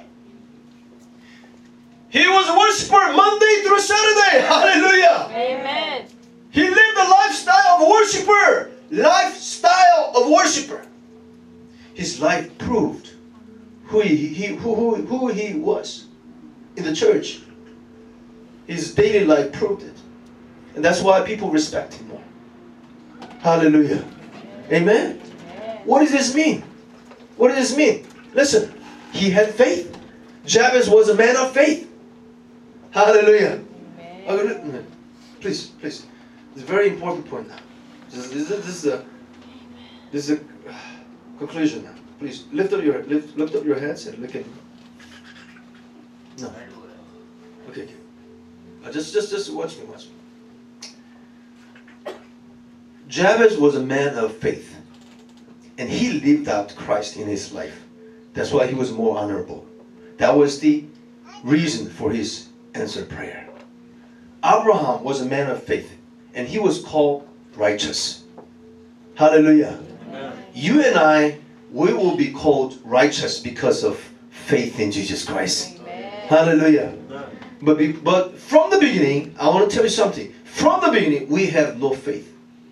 He was a worshiper Monday through Saturday. Hallelujah. Amen. He lived a lifestyle of a worshiper. Lifestyle of worshiper. His life proved who he, he who, who, who he was in the church. His daily life proved it. And that's why people respect him more. Hallelujah. Amen? What does this mean? What does this mean? Listen, he had faith. Jabez was a man of faith. Hallelujah. Amen. Please, please. It's a very important point now. This is, this is a this is a conclusion now. Please lift up your lift lift up your heads and look at me. No. Okay, okay. Uh, just just just watch me, watch me. Jabez was a man of faith. And he lived out Christ in his life. That's why he was more honorable. That was the reason for his answered prayer. Abraham was a man of faith. And he was called righteous. Hallelujah. Amen. You and I, we will be called righteous because of faith in Jesus Christ. Amen. Hallelujah. Amen. But, be, but from the beginning, I want to tell you something. From the beginning, we have no faith.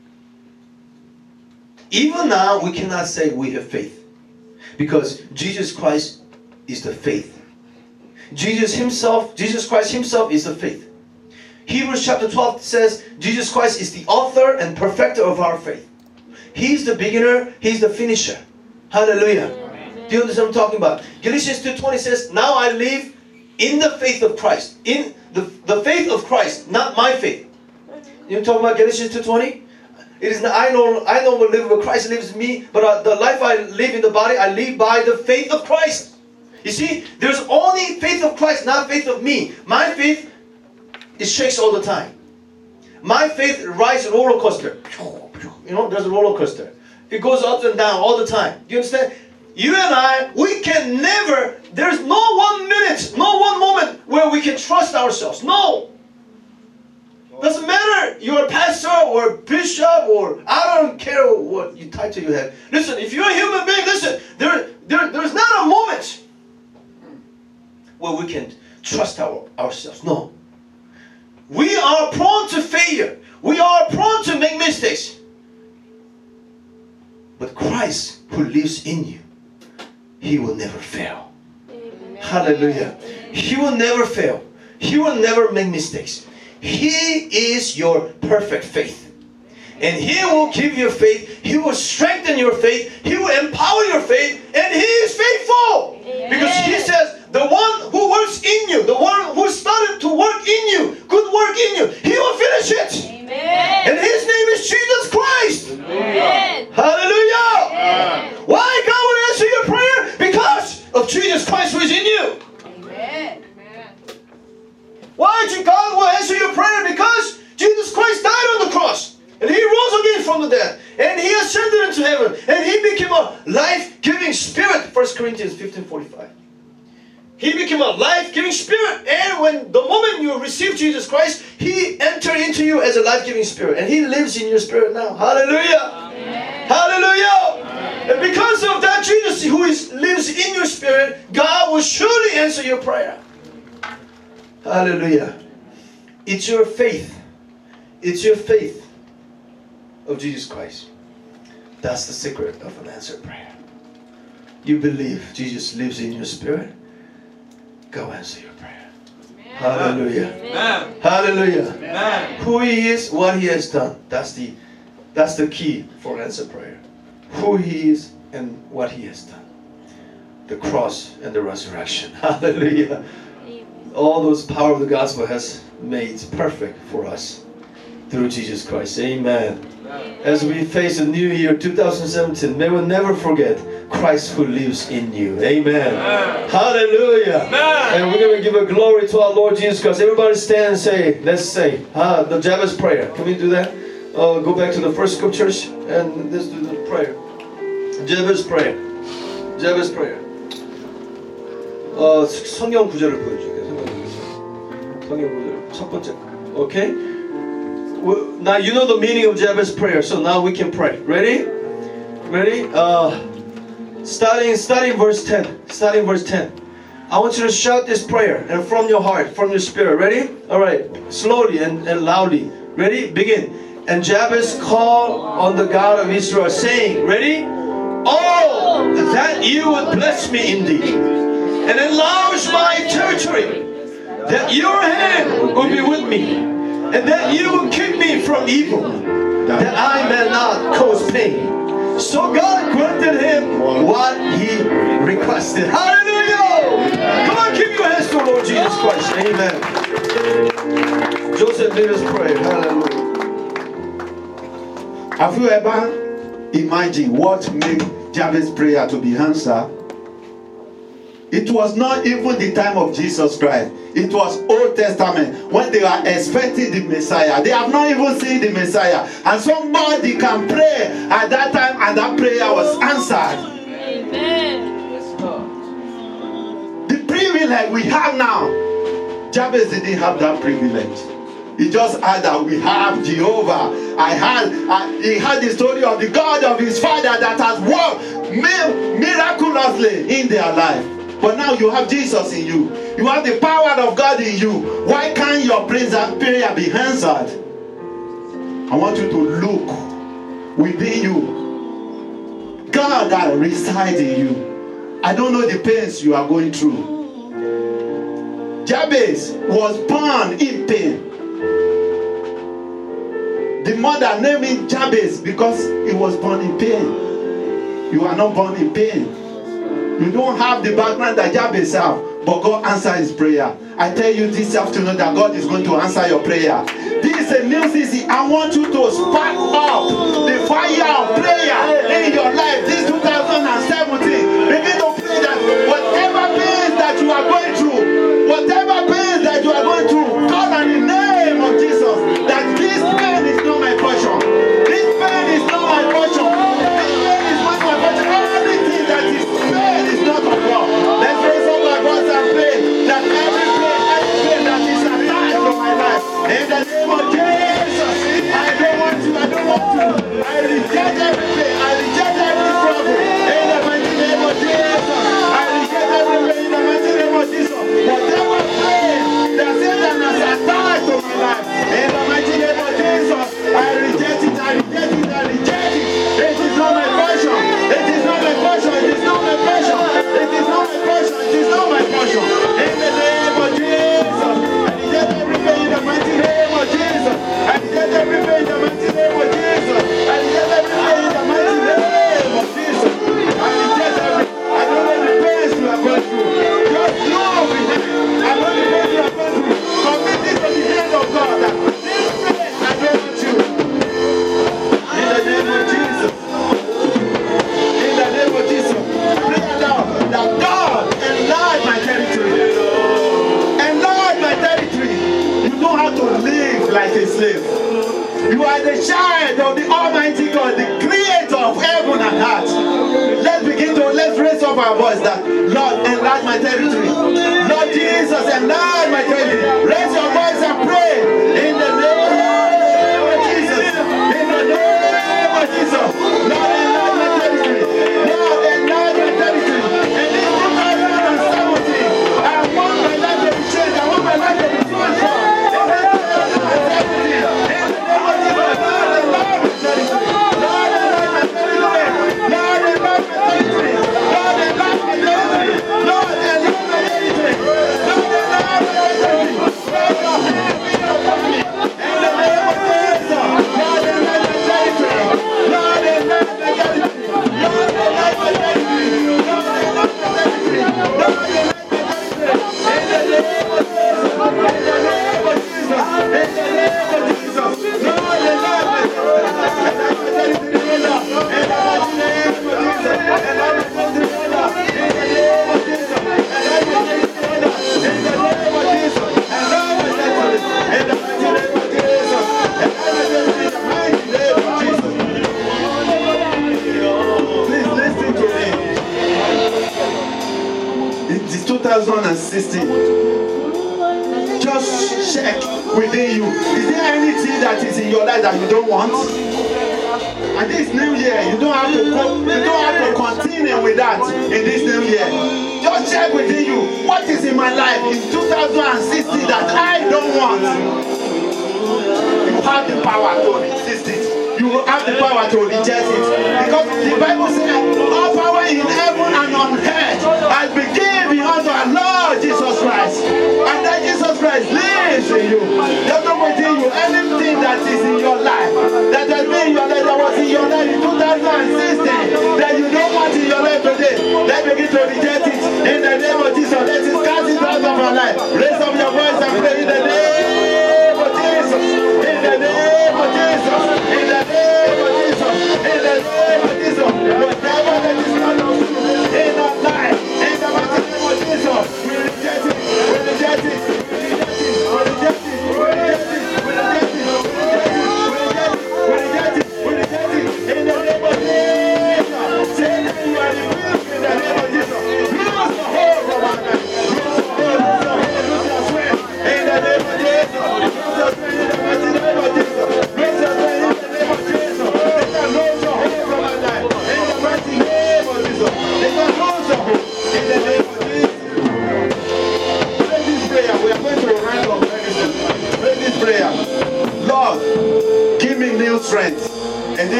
Even now, we cannot say we have faith. Because Jesus Christ is the faith. Jesus himself, Jesus Christ himself is the faith. Hebrews chapter twelve says, Jesus Christ is the author and perfecter of our faith. He's the beginner, he's the finisher. Hallelujah. Amen. Do you understand what I'm talking about? Galatians two twenty says, now I live in the faith of Christ. In the, the faith of Christ, not my faith. You talking about Galatians two twenty? It is not, I know I no longer live, but Christ lives in me. But uh, the life I live in the body, I live by the faith of Christ. You see, there's only faith of Christ, not faith of me. My faith, it shakes all the time. My faith rides a roller coaster. You know, there's a roller coaster. It goes up and down all the time. Do you understand? You and I, we can never, there's no one minute, no one moment where we can trust ourselves. No. Doesn't matter you're a pastor or bishop or I don't care what you title you have. Listen, if you're a human being, listen, there, there, there's not a moment where we can trust our, ourselves. No. We are prone to failure. We are prone to make mistakes. But Christ who lives in you, He will never fail. Amen. Hallelujah. He will never fail. He will never make mistakes. He is your perfect faith. And He will give you faith. He will strengthen your faith. He will empower your faith. And He is faithful. Amen. Because He says, the one who works in you, the one who started to work in you, good work in you, He will finish it. Amen. And His name is Jesus Christ. Amen. Hallelujah. Amen. Why God will answer your prayer? Because of Jesus Christ who is in you. Amen. Why God will answer your prayer? Because Jesus Christ died on the cross. And He rose again from the dead. And He ascended into heaven. And He became a life-giving spirit. First Corinthians fifteen forty-five. He became a life-giving spirit. And when the moment you receive Jesus Christ, He entered into you as a life-giving spirit. And He lives in your spirit now. Hallelujah. Amen. Hallelujah. Amen. And because of that Jesus who is, lives in your spirit, God will surely answer your prayer. Hallelujah. It's your faith. It's your faith of Jesus Christ. That's the secret of an answered prayer. You believe Jesus lives in your spirit. Go answer your prayer. Amen. Hallelujah. Amen. Hallelujah. Amen. Who He is, what He has done. That's the, that's the key for an answered prayer. Who He is and what He has done. The cross and the resurrection. Hallelujah. All those power of the gospel has made perfect for us through Jesus Christ. Amen. Amen. As we face the new year two thousand seventeen, may we never forget Christ who lives in you. Amen. Amen. Hallelujah. Amen. And we're going to give a glory to our Lord Jesus Christ. Everybody stand and say, let's say, ah, the Jabez prayer. Can we do that? Uh, go back to the first scriptures and let's do the prayer. Jabez prayer. Jabez prayer. 어, 성경 구절을 보여줄게요. 성경 구절 첫 번째. Okay? Well, now you know the meaning of Jabez's prayer, so now we can pray. Ready? Ready? Uh, starting, starting verse ten. Starting verse ten. I want you to shout this prayer and from your heart, from your spirit. Ready? All right. Slowly and, and loudly. Ready? Begin. And Jabez called on the God of Israel, saying, ready? Oh, that you would bless me indeed and enlarge my territory, that your hand will be with me, and that you will keep me from evil, that I may not cause pain. So God granted him what he requested. Hallelujah! Come on, give your hands to Lord Jesus Christ. Amen. Joseph, let us pray. Hallelujah. Have you ever imagined what made Jabez's prayer to be answered? It was not even the time of Jesus Christ. It was Old Testament when they were expecting the Messiah. They have not even seen the Messiah. And somebody can pray at that time and that prayer was answered. Amen. The privilege we have now, Jabez didn't have that privilege. He just had that we have Jehovah. I had, uh, he had the story of the God of his father that has worked miraculously in their life. But now you have Jesus in you. You have the power of God in you. Why can't your prayer be answered? I want you to look within you. God that resides in you. I don't know the pains you are going through. Jabez was born in pain. The mother named him Jabez because he was born in pain. You are not born in pain. You don't have the background that Jabez have, but God answered his prayer. I tell you this afternoon that God is going to answer your prayer. This is a new season. I want you to spark up the fire of prayer in your life. This two thousand seventeen, begin to pray that whatever pains that you are going through, whatever pains that you are going through, call on the name of Jesus. That this pain is not my portion. This pain is not my portion. This pain is not my portion. Everything that is pain is not of God. Let's raise up our voice and pray that every pain, every pain that is attached to my life, in the name of Jesus, I don't want to, I don't want to. I reject every pain, I reject every struggle. In the mighty name of Jesus, I reject every pain in the mighty name of Jesus. Whatever pain that Satan has attached to my life, in the mighty name of Jesus, I reject it, I reject it, I reject it. It is not my portion. It is not my portion. It is not my portion. It is not my portion. It is not my portion. In the name of Jesus, I reject every pain in the mighty name of Jesus. I reject every pain in the mighty name of Jesus. I reject every pain in the mighty name of Jesus. I reject every. I don't know the pains you are going through. Just know behind. I know the pains you are going through. Commit it to the hand of God. That this pain I don't want you. In the name of Jesus. In the name of Jesus. Pray aloud that God enlarge my territory. Enlarge my territory. You don't have to live like a slave. You are the child of the Almighty God, the creator of heaven and earth. Let's begin to, let's raise up our voice that, Lord, enlarge my territory. Lord Jesus, enlarge my territory. Raise your voice and pray in the name of Jesus. In the name of Jesus. Lord, enlarge my territory. Lord, enlarge my territory. In this two thousand seventeen, I want my life to be changed. I want my life to be transformed. In this two thousand seventeen, in the name of Jesus, Lord, enlarge my territory. Lord, enlarge my territory. Lord, enlarge my territory. Lord, enlarge my territory. Lord, enlarge my territory. Lord, enlarge my territory. Lord, your hand be upon me. In the name of Jesus, Lord, enlarge my territory. Lord, enlarge my territory. Lord, enlarge my territory. Lord, enlarge my territory. Lord, enlarge my territory. In the name of Jesus. In the name of Jesus. In the name of Jesus. Lord, enlarge my territory. Enlarge my territory, Lord. In the mighty name of Jesus. Enlarge my territory, Lord. In the name of Jesus. Enlarge my territory, Lord. In the name of Jesus. Enlarge my territory. In the mighty name of Jesus. Enlarge my territory. In the mighty name of Jesus. Please listen to me. It is two thousand sixteen. Just check within you. Is there anything that is in your life that you don't want? And this new year, you don't have to go, you don't have to continue with that in this new year. Just check within you. What is in my life in two thousand sixteen that I don't want? You have the power to resist it. You have the power to reject it. Because the Bible says all power in heaven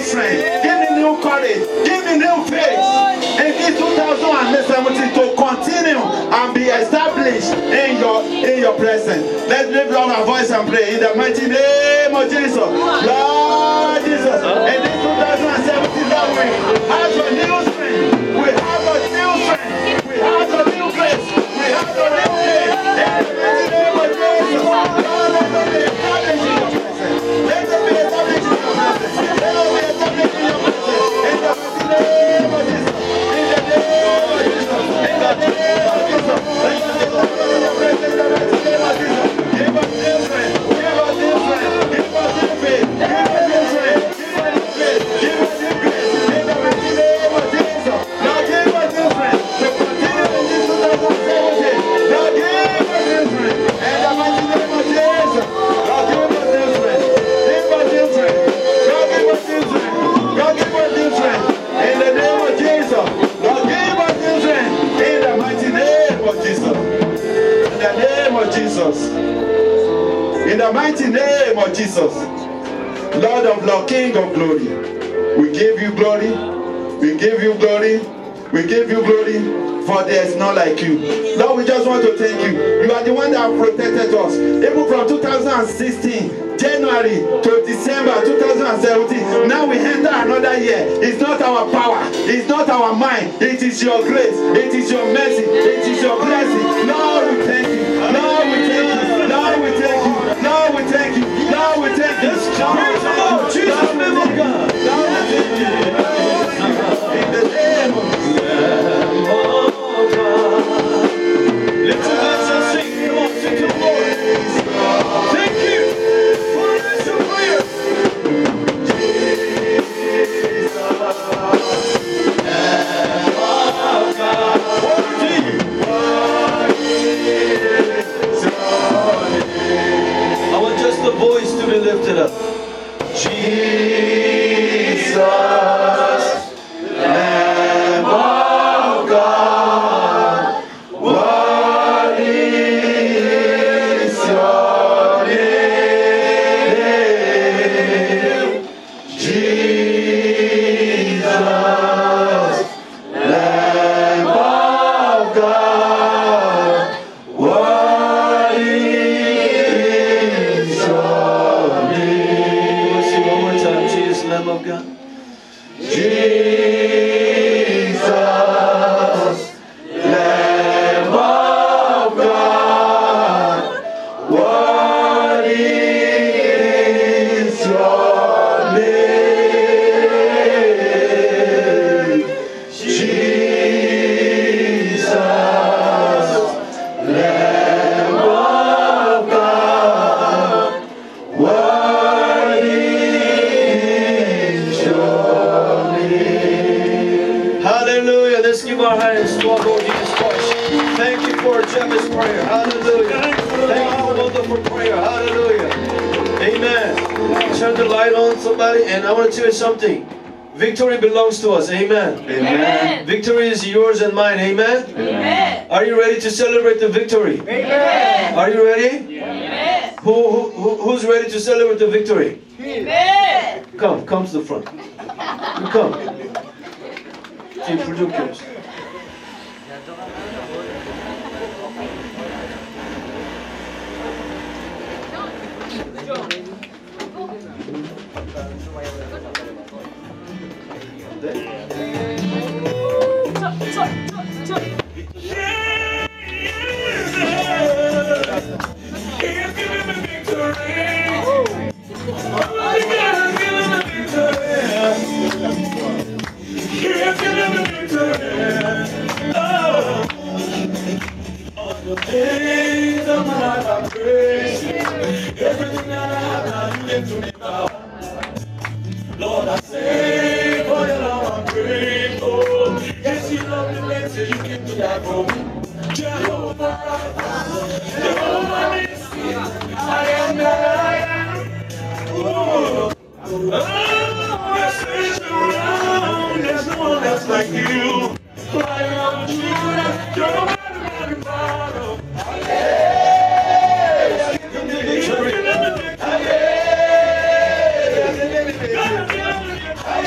strength. Give me new courage. Give me new faith. In this two thousand seventeen to continue and be established in your in your presence. Let's lift up our voice and pray in the mighty name of Jesus. Lord Jesus, in this two thousand seventeen, Lord, we have a new strength. We have a new strength. We have a new grace. We have a new faith. In the mighty name of Jesus. Lord, let us be established in your presence. Let us be established in your presence. Let us be established in your presence. In the mighty name of Jesus. In the name of Jesus. In the name of Jesus. Let us be established in your presence. In the mighty name of Jesus. Give us new strength. Give us new strength. Give us new faith. Give us new strength. Give us new faith. Give us new grace. In the mighty name of Jesus. Lord, give us new strength to continue in this two thousand seventeen. Lord, give us new strength. In the mighty name of Jesus. Lord, give us new strength. Give us new strength. God, give us new strength. God, give us new strength. In the name of Jesus. Lord, give us new strength. In the mighty name of Jesus. In the name of Jesus. In the mighty name of Jesus. Lord of Lord, King of glory. We give you glory. We give you glory. We give you glory. For there is none like you. Lord, we just want to thank you. You are the one that have protected us. Even from two thousand sixteen, January to December two thousand seventeen. Now we enter another year. It's not our power. It's not our mind. It is your grace. It is your mercy. It is your blessing. Lord, we thank you. Lord, we thank you. Lord, we thank you. Lord, we thank you. Lord, we thank you. Praise the Lord. Jesus, name of God. Lord, we thank you. In the name of lift your hands and sing. Come on, sing to the Lord. Thank you for the answer prayer. Jesus, Lamb of God, worthy, worthy is your name. I want just the voice to be lifted up. Jesus, Lamb of God, worthy is your name. Jesus, Lamb of God, worthy is your name. Let's sing one more time. Jesus, Lamb of God. Jesus, Lamb of God, worthy is your name. Jesus, Lamb of God, worthy is your name. Hallelujah. Let's give our hands to our Lord Jesus Christ. Thank you for Jabez's prayer. Hallelujah. Thank you for wonderful prayer. Hallelujah. Amen. Turn the light on, somebody, and I want to tell you something. Victory belongs to us. Amen. Amen. Victory is yours and mine. Amen. Amen. Are you ready to celebrate the victory? Amen. Are you ready? Amen. Who, who, who who's ready to celebrate the victory? Amen. Come, come to the front. You come. Team producers. Days of my life I praise you. Everything that I have now you give to me now. Lord, I say for your love I'm grateful. Yes, you love me better, you give me that for me. Jehovah Rapha, Jehovah Nissi, I am that I am. Ooh. Oh, yes, it's around. There's no one else like you. Lion of Judah, you're the mighty, mighty battle. Yes, give me the victory. Yes, give me the victory.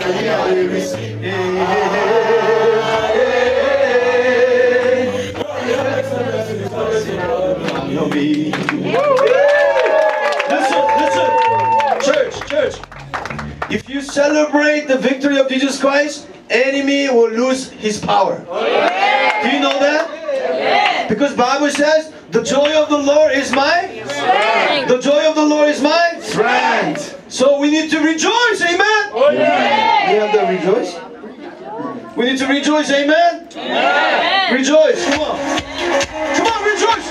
Listen, listen, church, church. If you celebrate the victory of Jesus Christ, enemy will lose his power. Do you know that? Because Bible says, the joy of the Lord is my strength. The joy of the Lord is my strength. So we need to rejoice, amen? We have to rejoice. We need to rejoice, amen? Amen. Rejoice, come on. Come on, rejoice.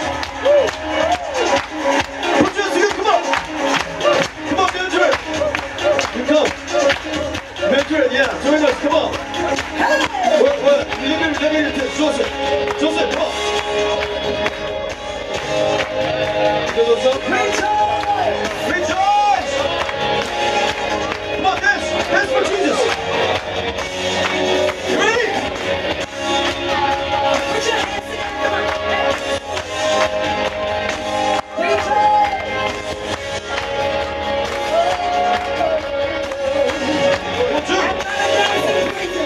Put your hands together, come on. Come on, get into it. You come. Get into it, yeah, join us, come on. What, what? Let me, let me, Joseph. Joseph, come on. Rejoice! Rejoice! Come on, dance! Dance for Jesus! You ready? Put your hands together, come on! Rejoice! One, two!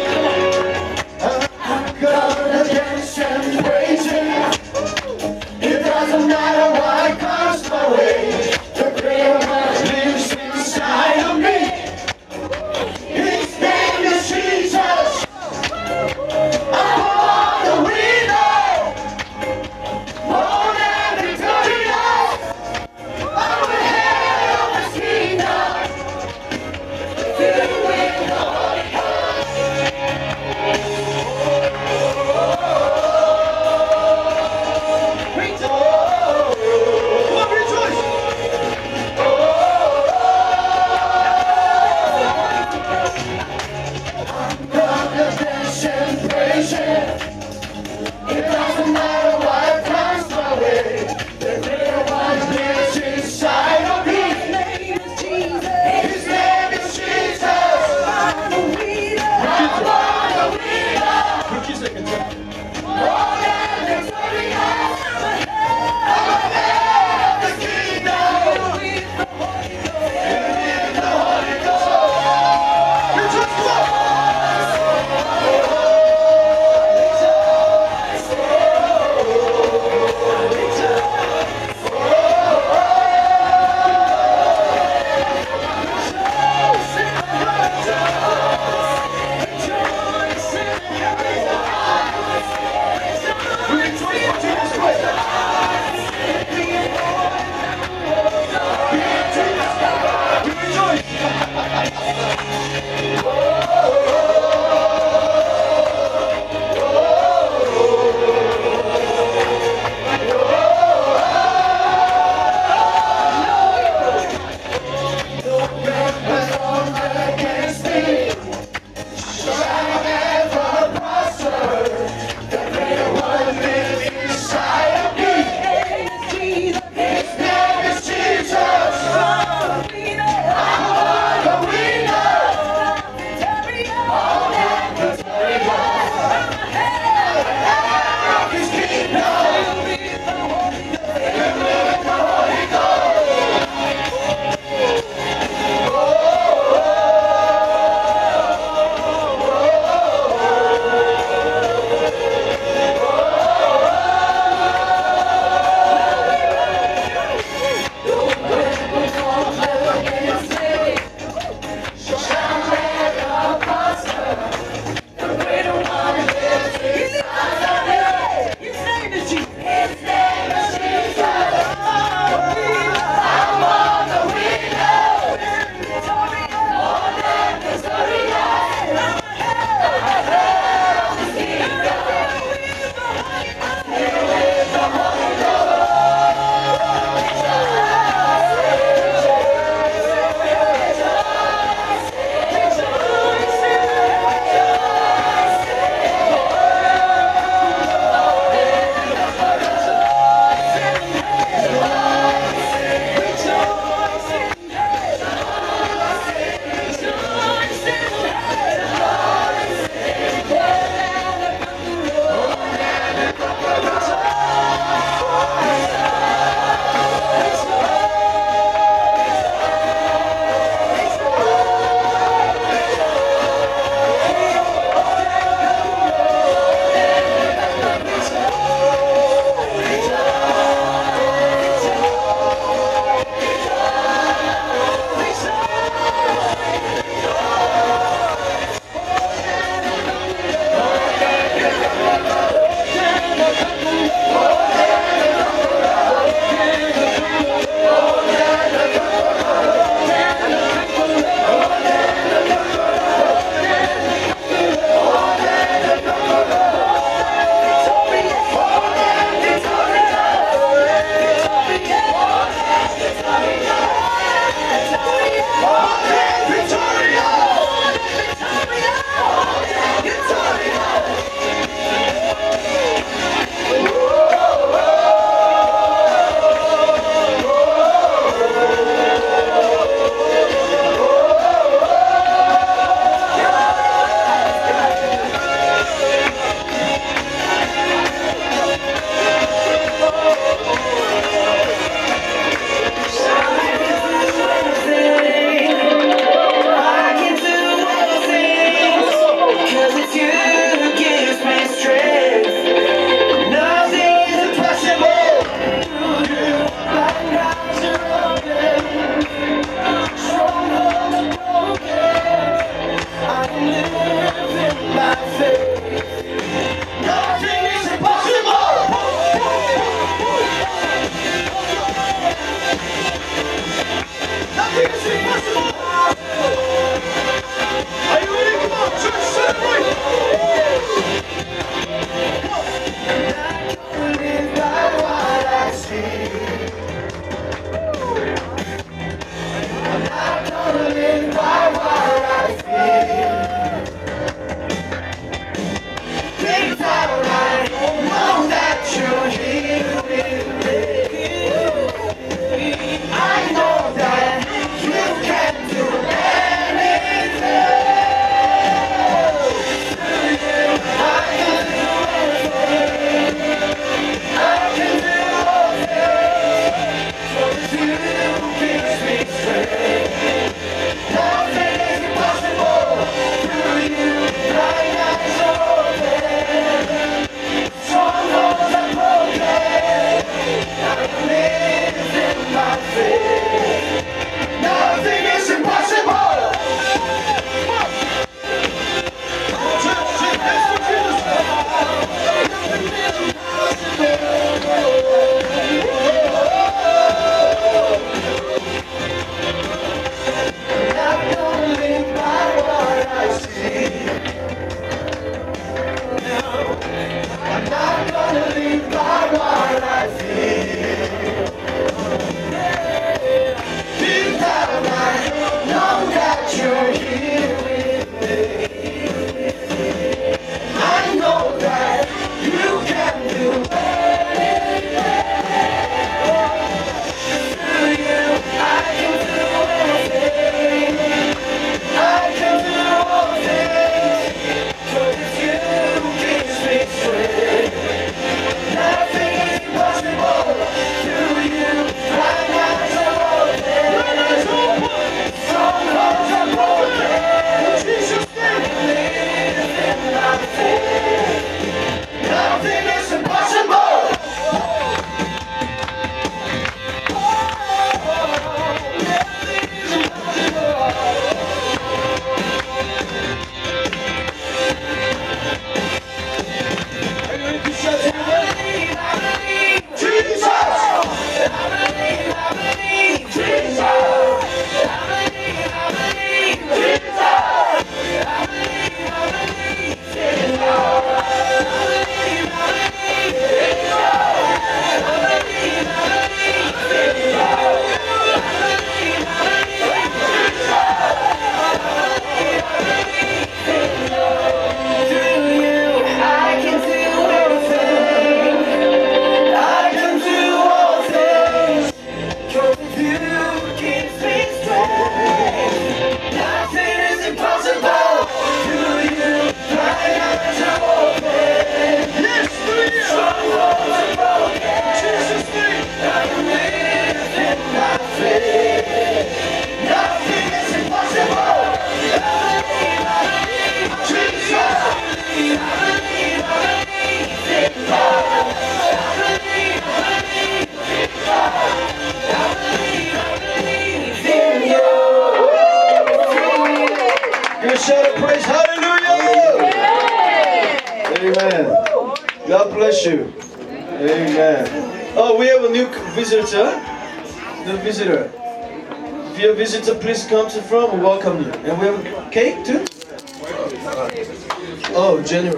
bless you. Amen. Oh, we have a new visitor. The visitor. If you're a visitor, please come to the front. We welcome you. And we have a cake too. Oh, generous.